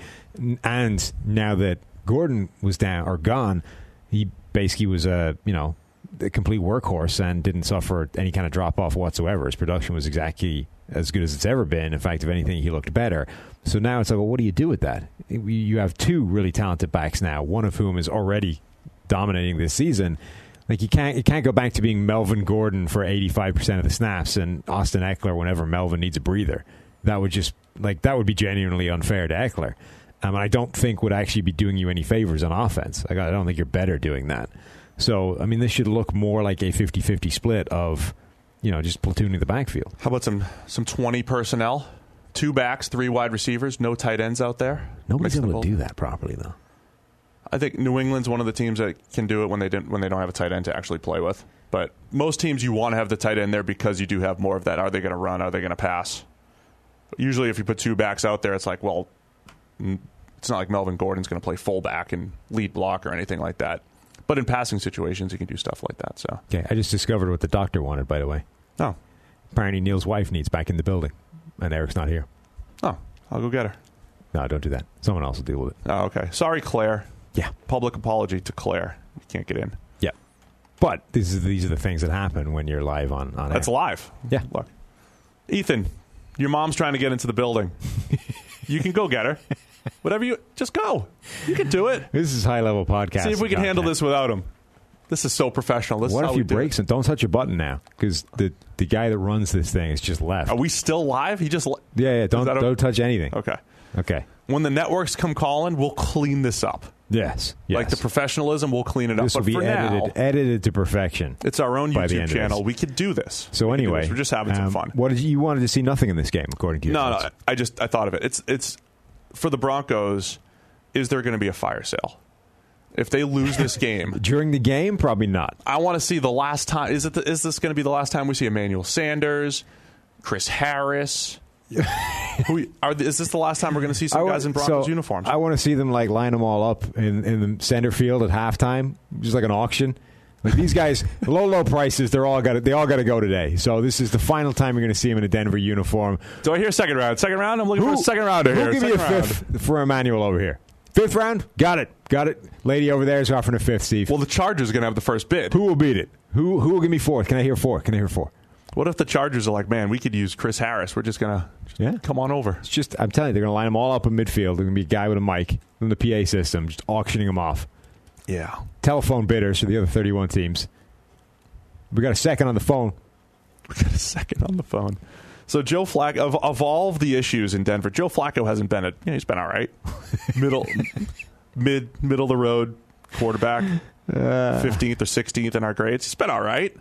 And now that Gordon was down or gone, he basically was a, you know, a complete workhorse and didn't suffer any kind of drop-off whatsoever. His production was exactly as good as it's ever been. In fact, if anything, he looked better. So now it's like, well, what do you do with that? You have two really talented backs now, one of whom is already dominating this season. Like, you can't you can't go back to being Melvin Gordon for eighty-five percent of the snaps and Austin Eckler whenever Melvin needs a breather. That would just, like, that would be genuinely unfair to Eckler. Um, and I don't think would actually be doing you any favors on offense. Like, I don't think you're better doing that. So, I mean, this should look more like a fifty-fifty split of, you know, just platooning the backfield. How about some some twenty personnel? Two backs, three wide receivers, no tight ends out there. Nobody's Mixing the able to both. do that properly, though. I think New England's one of the teams that can do it when they didn't when they don't have a tight end to actually play with. But most teams, you want to have the tight end there because you do have more of that. Are they going to run? Are they going to pass? Usually, if you put two backs out there, it's like, well, it's not like Melvin Gordon's going to play fullback and lead block or anything like that. But in passing situations, you can do stuff like that. So, Okay, I just discovered what the doctor wanted, by the way. oh, Apparently, Neil's wife needs back in the building, and Eric's not here. oh, I'll go get her. No, don't do that. Someone else will deal with it. Oh, okay. Sorry, Claire. Yeah. Public apology to Claire. You can't get in. Yeah. But these are, these are the things that happen when you're live on, on That's air. live. Yeah. Look, Ethan, your mom's trying to get into the building. You can go get her. Whatever you, just go. You can do it. This is high-level podcast. See if we can handle this without him. This is so professional. This What is how if you we do break it. some? Don't touch your button now, because the, the guy that runs this thing has just left. Are we still live? He just. le- yeah, yeah. Don't that a- don't touch anything. Okay. Okay. When the networks come calling, we'll clean this up. Yes. Yes. Like the professionalism, we'll clean it up. This will But be for edited, now, edited to perfection. it's our own by the YouTube end of channel. this. We could do this. So We could do anyway, this. we're just having some um, fun. What did you, you wanted to see nothing in this game, according to your No, no. thoughts. I just I thought of it. It's it's for the Broncos. Is there going to be a fire sale if they lose this game? During the game, probably not. I want to see the last time. Is it? The, is this going to be the last time we see Emmanuel Sanders, Chris Harris? Who are? Is this the last time we're going to see some I guys in want- Broncos so uniforms? I want to see them like line them all up in, in the center field at halftime, just like an auction. Like these guys, low low prices. They're all got. They all got to go today. So this is the final time you're going to see them in a Denver uniform. Do I hear second round? Second round? I'm looking for a second rounder Who'll here. give me a Second round. fifth for Emmanuel over here? Fifth round? Got it. Got it. Lady over there is offering a fifth, Steve. Well, the Chargers are going to have the first bid. Who will beat it? Who who will give me fourth? Can I hear four? Can I hear four? What if the Chargers are like, man, we could use Chris Harris. We're just going to Yeah. come on over. It's just, I'm telling you, they're going to line them all up in midfield. There's going to be a guy with a mic in the P A system just auctioning them off. Yeah. Telephone bidders for the other thirty-one teams. We got a second on the phone. We got a second on the phone. So Joe Flacco, of, of all of the issues in Denver, Joe Flacco hasn't been a, you know, he's been all right. Middle, mid, middle of the road quarterback, fifteenth or sixteenth in our grades. He's been all right.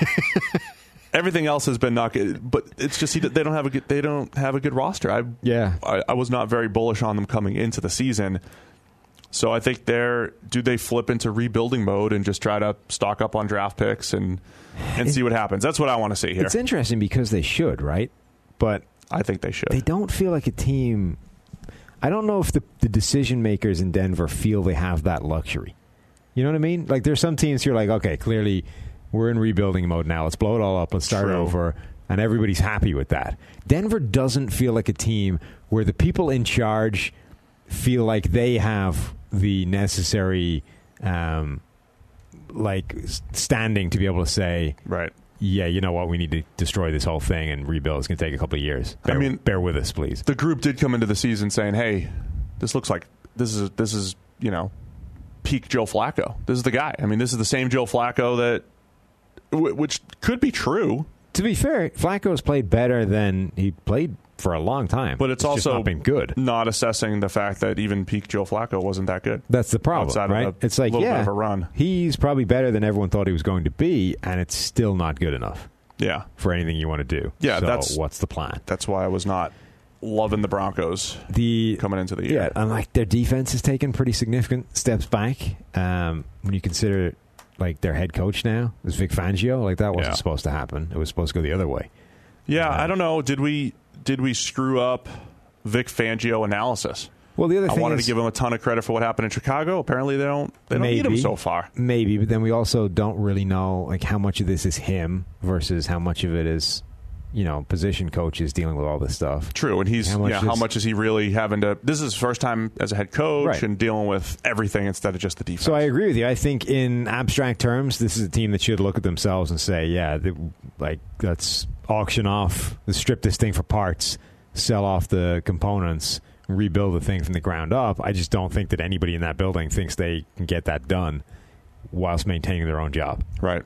Everything else has been not good, but it's just he, they don't have a good, they don't have a good roster. I Yeah. I, I was not very bullish on them coming into the season. So I think they're do they flip into rebuilding mode and just try to stock up on draft picks and and see what happens. That's what I want to see here. It's interesting because they should, right? But I think they should. they don't feel like a team. I don't know if the, the decision makers in Denver feel they have that luxury. You know what I mean? Like there's some teams who are like, okay, clearly we're in rebuilding mode now. Let's blow it all up. Let's start True. over. and everybody's happy with that. Denver doesn't feel like a team where the people in charge feel like they have the necessary um, like standing to be able to say, right, yeah, you know what, we need to destroy this whole thing and rebuild. It's going to take a couple of years. Bear, I mean, bear with us, please. The group did come into the season saying, hey, this looks like this is this is you know peak Joe Flacco. This is the guy. I mean, this is the same Joe Flacco that w- which could be true. To be fair, Flacco's played better than he played for a long time. But it's, it's also just not been good. Not assessing the fact that even peak Joe Flacco wasn't that good. That's the problem, Outside right? Of a it's like, little yeah, bit of a run. He's probably better than everyone thought he was going to be, and it's still not good enough. Yeah, for anything you want to do. Yeah, so that's what's the plan. That's why I was not loving the Broncos the coming into the year. Yeah, and like their defense has taken pretty significant steps back. Um, when you consider like their head coach now is Vic Fangio, like that wasn't yeah. supposed to happen. It was supposed to go the other way. Yeah, uh, I don't know. Did we did we screw up Vic Fangio analysis? Well, the other I thing wanted is, to give him a ton of credit for what happened in Chicago. Apparently, they don't they don't maybe, need him so far. Maybe, but then we also don't really know like how much of this is him versus how much of it is, you know, position coaches dealing with all this stuff. True, and he's how much yeah. is, how much is he really having to? This is his first time as a head coach right. and dealing with everything instead of just the defense. So I agree with you. I think in abstract terms, this is a team that should look at themselves and say, yeah, they, like let's auction off, let's strip this thing for parts, sell off the components, rebuild the thing from the ground up. I just don't think that anybody in that building thinks they can get that done whilst maintaining their own job. Right.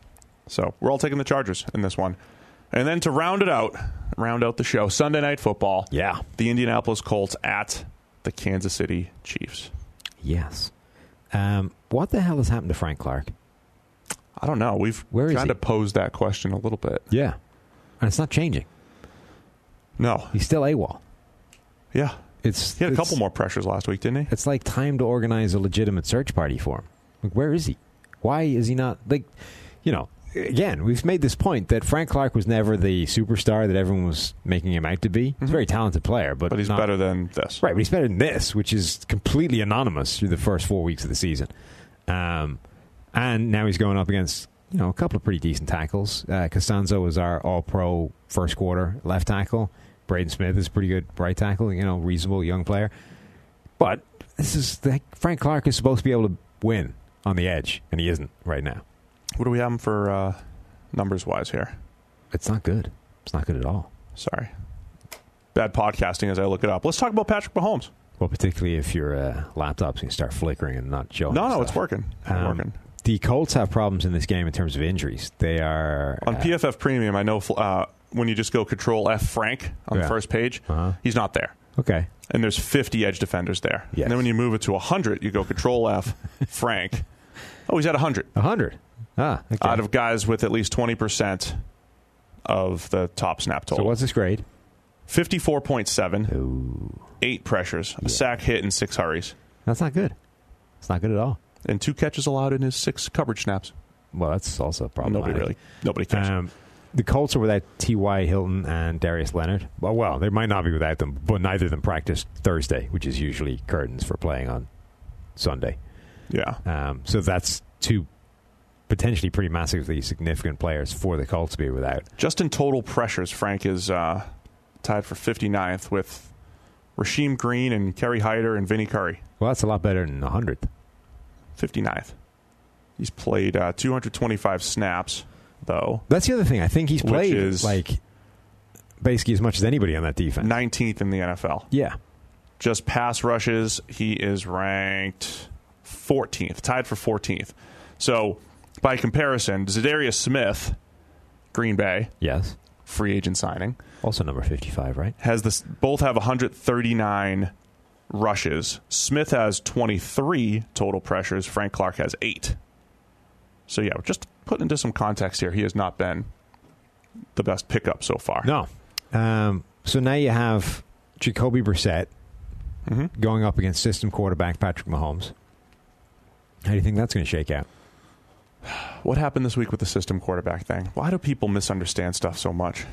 So we're all taking the Chargers in this one. And then to round it out, round out the show, Sunday Night Football. Yeah. The Indianapolis Colts at the Kansas City Chiefs. Yes. Um, what the hell has happened to Frank Clark? I don't know. We've Where is kind he? of posed that question a little bit. Yeah. And it's not changing. No. He's still AWOL. Yeah. It's He had a it's, couple more pressures last week, didn't he? It's like time to organize a legitimate search party for him. Like, where is he? Why is he not, like, you know, again, we've made this point that Frank Clark was never the superstar that everyone was making him out to be. He's Mm-hmm. a very talented player, but, But he's not, better than this. right. But he's better than this, which is completely anonymous through the first four weeks of the season. Um, and now he's going up against, you know, a couple of pretty decent tackles. Uh, Costanzo is our All-Pro first quarter left tackle. Braden Smith is a pretty good right tackle. You know, reasonable young player. But this is like Frank Clark is supposed to be able to win on the edge, and he isn't right now. What do we have him for uh, numbers-wise here? It's not good. It's not good at all. Sorry. Bad podcasting as I look it up. Let's talk about Patrick Mahomes. Well, particularly if your uh, laptop's going to start flickering and not showing. No, no, stuff. it's working. It's Um, working. The Colts have problems in this game in terms of injuries. They are On uh, P F F Premium, I know uh, when you just go Control F Frank on Yeah. the first page, Uh-huh. he's not there. okay. And there's fifty edge defenders there. Yes. And then when you move it to one hundred, you go Control F Frank. Oh, he's at one hundred. A hundred. Ah, okay. Out of guys with at least twenty percent of the top snap total. So what's his grade? fifty-four point seven, Ooh, eight pressures, a sack hit, and six hurries. that's not good. It's not good at all. And two catches allowed in his six coverage snaps. Well, that's also a problem. Nobody really, nobody cares. Um, the Colts are without T Y. Hilton and Darius Leonard. Well, well, they might not be without them, but neither of them practiced Thursday, which is usually curtains for playing on Sunday. yeah. Um, so that's two potentially pretty massively significant players for the Colts to be without. Just in total pressures, Frank is uh, tied for fifty-ninth with Rasheem Green and Kerry Hyder and Vinny Curry. Well, that's a lot better than one hundredth. fifty-ninth. He's played uh, two hundred twenty-five snaps, though. That's the other thing. I think he's Which played is- like basically as much as anybody on that defense. nineteenth in the N F L. Yeah. Just pass rushes, he is ranked fourteenth, tied for fourteenth. So, by comparison, Zadarius Smith, Green Bay, Yes. free agent signing, Also number fifty-five, right? has this. Both have one hundred thirty-nine rushes. Smith has twenty-three total pressures. Frank Clark has eight. So yeah, just put into some context here. He has not been the best pickup so far. No. Um, so now you have Jacoby Brissett Mm-hmm. going up against system quarterback Patrick Mahomes. How do you think that's going to shake out? What happened this week with the system quarterback thing? Why do people misunderstand stuff so much?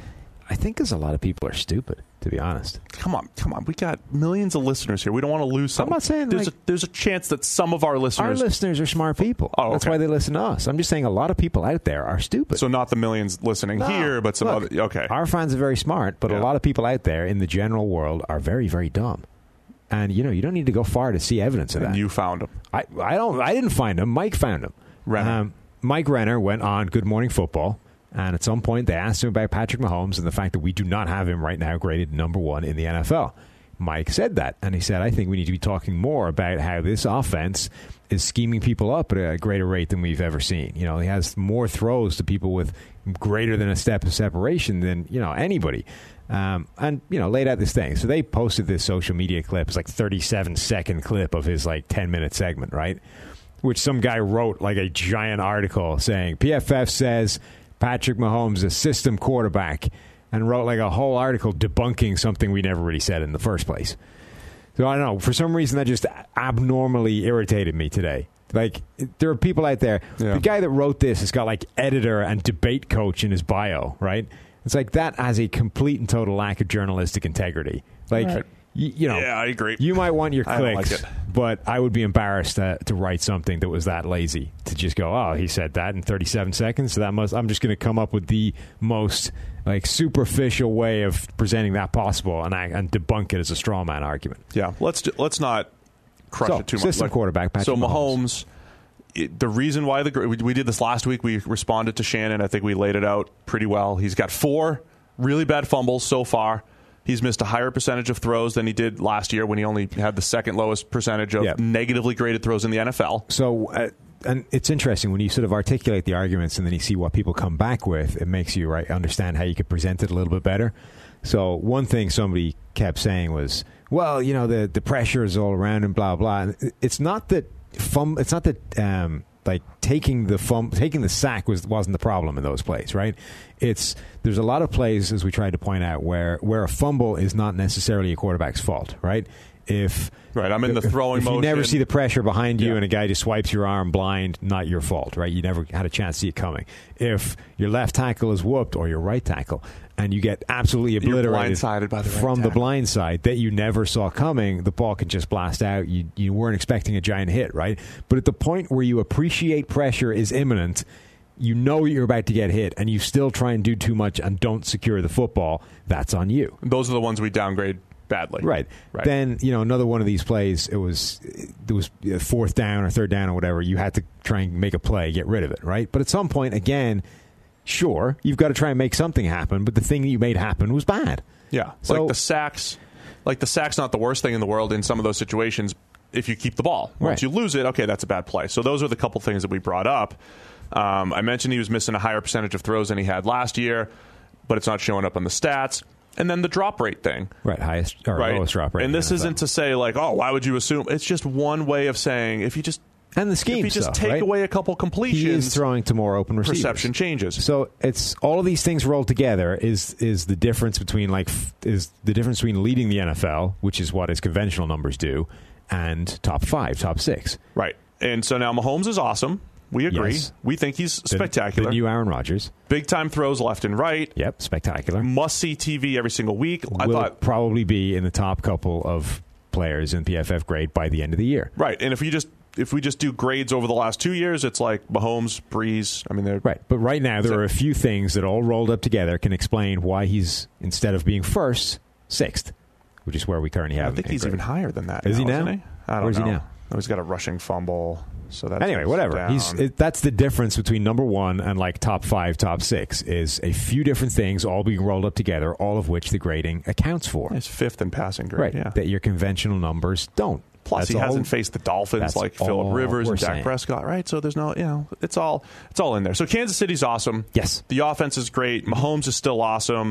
I think because a lot of people are stupid, to be honest. Come on, come on. We got millions of listeners here. We don't want to lose some. I'm not saying there's, like, a, there's a chance that some of our listeners... Our listeners are smart people. Oh, okay. That's why they listen to us. I'm just saying a lot of people out there are stupid. So not the millions listening no. here, but some Look, other... Okay. Our fans are very smart, but yeah. a lot of people out there in the general world are very, very dumb. And, you know, you don't need to go far to see evidence of and that. you found them. I, I, don't, I didn't find them. Mike found them. Renner. Um, Mike Renner went on Good Morning Football. And at some point, they asked him about Patrick Mahomes and the fact that we do not have him right now graded number one in the N F L. Mike said that, and he said, I think we need to be talking more about how this offense is scheming people up at a greater rate than we've ever seen. You know, he has more throws to people with greater than a step of separation than, you know, anybody. Um, and, you know, laid out this thing. So they posted this social media clip. It's like thirty-seven second clip of his, like, ten-minute segment, right? Which some guy wrote, like, a giant article saying, P F F says Patrick Mahomes is a system quarterback, and wrote like a whole article debunking something we never really said in the first place. So I don't know. For some reason, that just abnormally irritated me today. Like, there are people out there. Yeah. The guy that wrote this has got like editor and debate coach in his bio, right? It's like that has a complete and total lack of journalistic integrity. Like, right. you, you know, yeah, I agree. You might want your clicks, like it. But I would be embarrassed to, to write something that was that lazy to just go, oh, he said that in thirty-seven seconds. So that must. I'm just going to come up with the most like superficial way of presenting that possible, and I, and debunk it as a straw man argument. Yeah, let's do, let's not crush so, it too much. System like, quarterback. Patrick so Mahomes. Mahomes. It, the reason why the we, we did this last week, we responded to Shannon. I think we laid it out pretty well. He's got four really bad fumbles so far. He's missed a higher percentage of throws than he did last year when he only had the second lowest percentage of yep. negatively graded throws in the N F L. So, uh, and it's interesting when you sort of articulate the arguments and then you see what people come back with, it makes you right understand how you could present it a little bit better. So one thing somebody kept saying was, well, you know, the, the pressure is all around and blah, blah. And it's not that, fum- it's not that, um, like taking the fum- taking the sack was wasn't the problem in those plays, right? It's there's a lot of plays, as we tried to point out, where where a fumble is not necessarily a quarterback's fault, right? If right, I'm in the if, throwing if motion. You never see the pressure behind you, yeah. and a guy just swipes your arm blind, not your fault, right? You never had a chance to see it coming. If your left tackle is whooped or your right tackle, and you get absolutely obliterated blindsided by the right from tackle. the blind side that you never saw coming, the ball can just blast out. You you weren't expecting a giant hit, right? But at the point where you appreciate pressure is imminent, you know you're about to get hit, and you still try and do too much and don't secure the football, that's on you. Those are the ones we downgrade badly. Right. right. Then, you know, another one of these plays, it was it was fourth down or third down or whatever. You had to try and make a play, get rid of it, right? But at some point, again, sure, you've got to try and make something happen, but the thing that you made happen was bad. Yeah. So, like the sacks, like the sack's not the worst thing in the world in some of those situations if you keep the ball. Once right. you lose it, okay, that's a bad play. So those are the couple things that we brought up. Um, I mentioned he was missing a higher percentage of throws than he had last year, but it's not showing up on the stats. And then the drop rate thing. Right, highest or right? lowest drop rate. And this isn't to say, like, oh, why would you assume? It's just one way of saying if you just and the scheme if you just stuff, take right? away a couple completions, he is throwing to more open receivers. Perception changes. So it's all of these things rolled together is is the difference between like is the difference between leading the N F L, which is what his conventional numbers do, and top five, top six. Right. And so now Mahomes is awesome. We agree. Yes. We think he's the, spectacular. The new Aaron Rodgers. Big time throws left and right. Yep, spectacular. Must see T V every single week. Will I thought probably be in the top couple of players in P F F grade by the end of the year. Right. And if we just if we just do grades over the last two years, it's like Mahomes, Breeze. I mean, they're right. But right now, there are a few things that all rolled up together can explain why he's instead of being first, sixth, which is where we currently have. I think he's grade. even higher than that. Is now, he now? Isn't he? I don't Where's know. he now? Oh, he's got a rushing fumble. So that's anyway, whatever. down. He's it, that's the difference between number one and like top five, top six is a few different things all being rolled up together, all of which the grading accounts for. He's fifth in passing grade. Right. Yeah. That your conventional numbers don't. Plus, that's he all, hasn't faced the Dolphins like Phillip Rivers and Dak saying. Prescott, right? So there's no, you know, it's all it's all in there. So Kansas City's awesome. Yes. The offense is great. Mahomes is still awesome.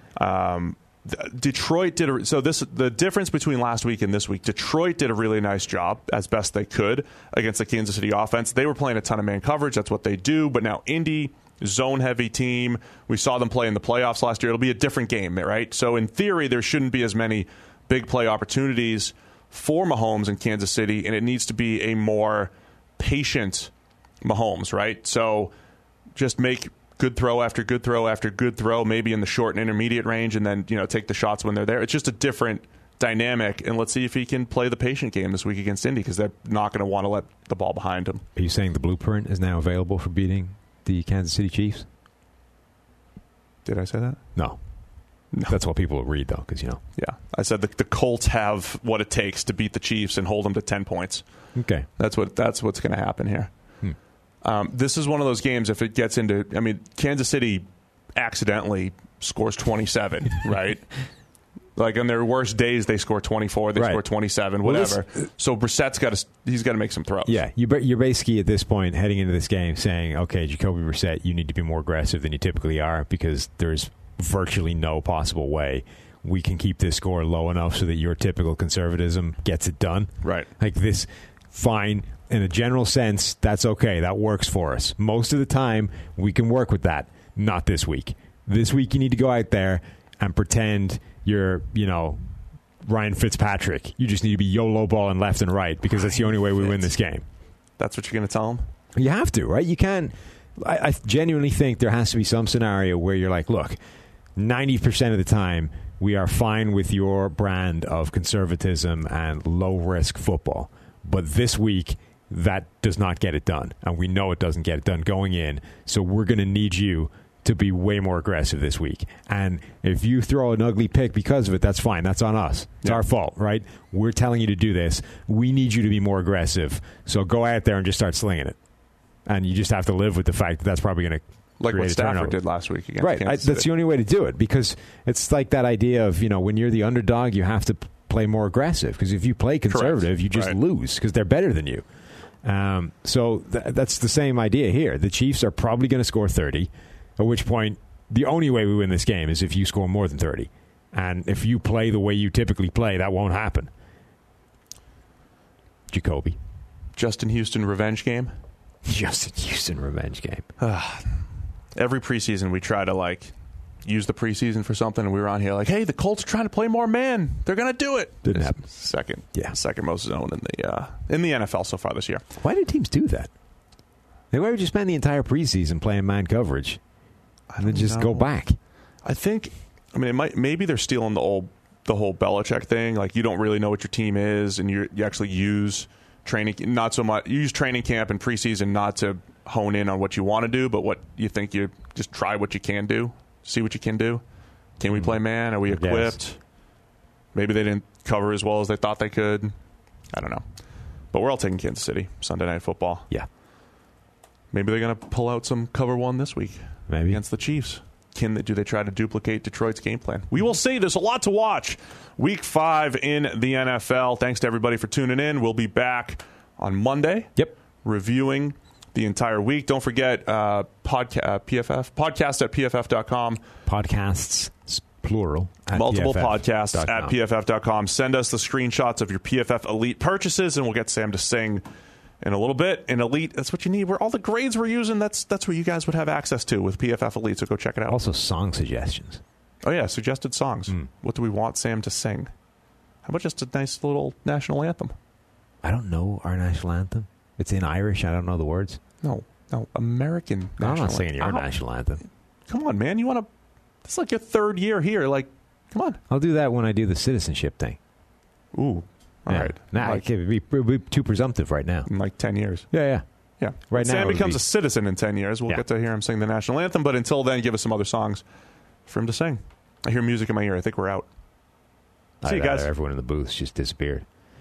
Um, Detroit did a, so this the difference between last week and this week. Detroit did a really nice job as best they could against the Kansas City offense. They were playing a ton of man coverage. That's what they do. But now Indy, zone heavy team. We saw them play in the playoffs last year. It'll be a different game, right? So in theory, there shouldn't be as many big play opportunities for Mahomes in Kansas City, and it needs to be a more patient Mahomes, right? So just make good throw after good throw after good throw, maybe in the short and intermediate range, and then, you know, take the shots when they're there. It's just a different dynamic, and let's see if he can play the patient game this week against Indy, because they're not going to want to let the ball behind him. Are you saying the blueprint is now available for beating the Kansas City Chiefs? Did I say that? No. No. That's what people will read, though, because, you know. Yeah. I said the, the Colts have what it takes to beat the Chiefs and hold them to ten points. Okay. That's what that's what's going to happen here. Hmm. Um, this is one of those games, if it gets into, I mean, Kansas City accidentally scores twenty-seven, right? Like on their worst days, they score twenty-four, they right. score twenty-seven, whatever. Well, this, so Brissett's got to, he's got to make some throws. Yeah, you, you're basically at this point heading into this game saying, okay, Jacoby Brissett, you need to be more aggressive than you typically are, because there's virtually no possible way we can keep this score low enough so that your typical conservatism gets it done. Right. Like this, fine. In a general sense, that's okay. That works for us. Most of the time, we can work with that. Not this week. This week, you need to go out there and pretend you're, you know, Ryan Fitzpatrick. You just need to be YOLO balling left and right, because that's the only way we win this game. That's what you're going to tell them? You have to, right? You can't. I, I genuinely think there has to be some scenario where you're like, look, ninety percent of the time, we are fine with your brand of conservatism and low-risk football. But this week, that does not get it done. And we know it doesn't get it done going in. So we're going to need you to be way more aggressive this week. And if you throw an ugly pick because of it, that's fine. That's on us. It's yeah. our fault, right? We're telling you to do this. We need you to be more aggressive. So go out there and just start slinging it. And you just have to live with the fact that that's probably going to like what Stafford did last week against right. Kansas I, that's the only way to do it, because it's like that idea of, you know, when you're the underdog, you have to play more aggressive, because if you play conservative, Correct. you just right. lose because they're better than you. Um, so th- that's the same idea here. The Chiefs are probably going to score thirty, at which point the only way we win this game is if you score more than thirty. And if you play the way you typically play, that won't happen. Jacoby. Justin Houston revenge game? Justin Houston revenge game. Every preseason we try to, like, use the preseason for something, and we were on here like, hey, the Colts are trying to play more man. They're going to do it. Didn't happen. Second. Yeah. Second most zone in the uh, in the N F L so far this year. Why do teams do that? Like, why would you spend the entire preseason playing man coverage and then just know. go back? I think, I mean, it might maybe they're stealing the old the whole Belichick thing. Like, you don't really know what your team is, and you you actually use training, not so much, you use training camp and preseason not to hone in on what you want to do, but what you think you just try what you can do, see what you can do. Can we play man? Are we equipped? Maybe they didn't cover as well as they thought they could. I don't know. But we're all taking Kansas City, Sunday Night Football. Yeah. Maybe they're going to pull out some cover one this week. Maybe. Against the Chiefs. Can they, do they try to duplicate Detroit's game plan? We will see. There's a lot to watch. Week five in the N F L. Thanks to everybody for tuning in. We'll be back on Monday. Yep. Reviewing the entire week. Don't forget uh, podca- uh, P F F. Podcast at P F F dot com. Podcasts, plural. Multiple podcasts at P F F dot com. Send us the screenshots of your P F F Elite purchases, and we'll get Sam to sing in a little bit. In Elite, that's what you need. Where all the grades we're using, that's that's what you guys would have access to with P F F Elite, so go check it out. Also, song suggestions. Oh, yeah, suggested songs. Mm. What do we want Sam to sing? How about just a nice little national anthem? I don't know our national anthem. It's in Irish. I don't know the words. No, no, American no, national I'm not singing your anthem. national anthem. Come on, man. You want to... It's like your third year here. Like, come on. I'll do that when I do the citizenship thing. Ooh. All yeah. right. Nah, like, it would be, it'd be too presumptive right now. In like ten years. Yeah, yeah. Yeah. Right Sam now, Sam becomes be... a citizen in ten years. We'll yeah. get to hear him sing the national anthem. But until then, give us some other songs for him to sing. I hear music in my ear. I think we're out. See I you guys. Everyone in the booths just disappeared.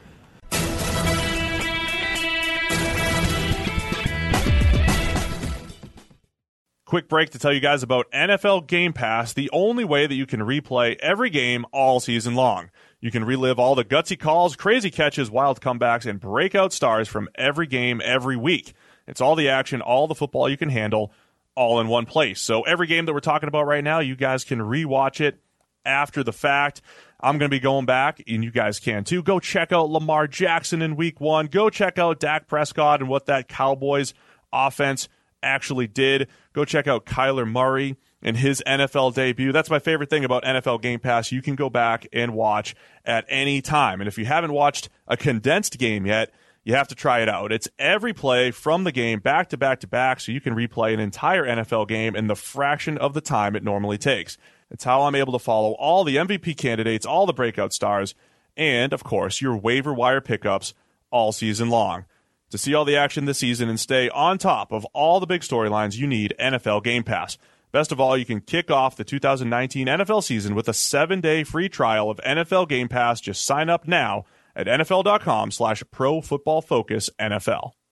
Quick break to tell you guys about N F L Game Pass, the only way that you can replay every game all season long. You can relive all the gutsy calls, crazy catches, wild comebacks, and breakout stars from every game every week. It's all the action, all the football you can handle, all in one place. So every game that we're talking about right now, you guys can rewatch it after the fact. I'm going to be going back, and you guys can too. Go check out Lamar Jackson in week one. Go check out Dak Prescott and what that Cowboys offense actually did. Go check out Kyler Murray in his N F L debut. That's my favorite thing about N F L Game Pass. You can go back and watch at any time. And if you haven't watched a condensed game yet, You have to try it out. It's every play from the game back to back to back, so you can replay an entire N F L game in the fraction of the time it normally takes. It's how I'm able to follow all the M V P candidates, all the breakout stars, and, of course, your waiver wire pickups all season long. To see all the action this season and stay on top of all the big storylines, you need N F L Game Pass. Best of all, you can kick off the two thousand nineteen N F L season with a seven-day free trial of N F L Game Pass. Just sign up now at N F L dot com slash Pro Football Focus N F L.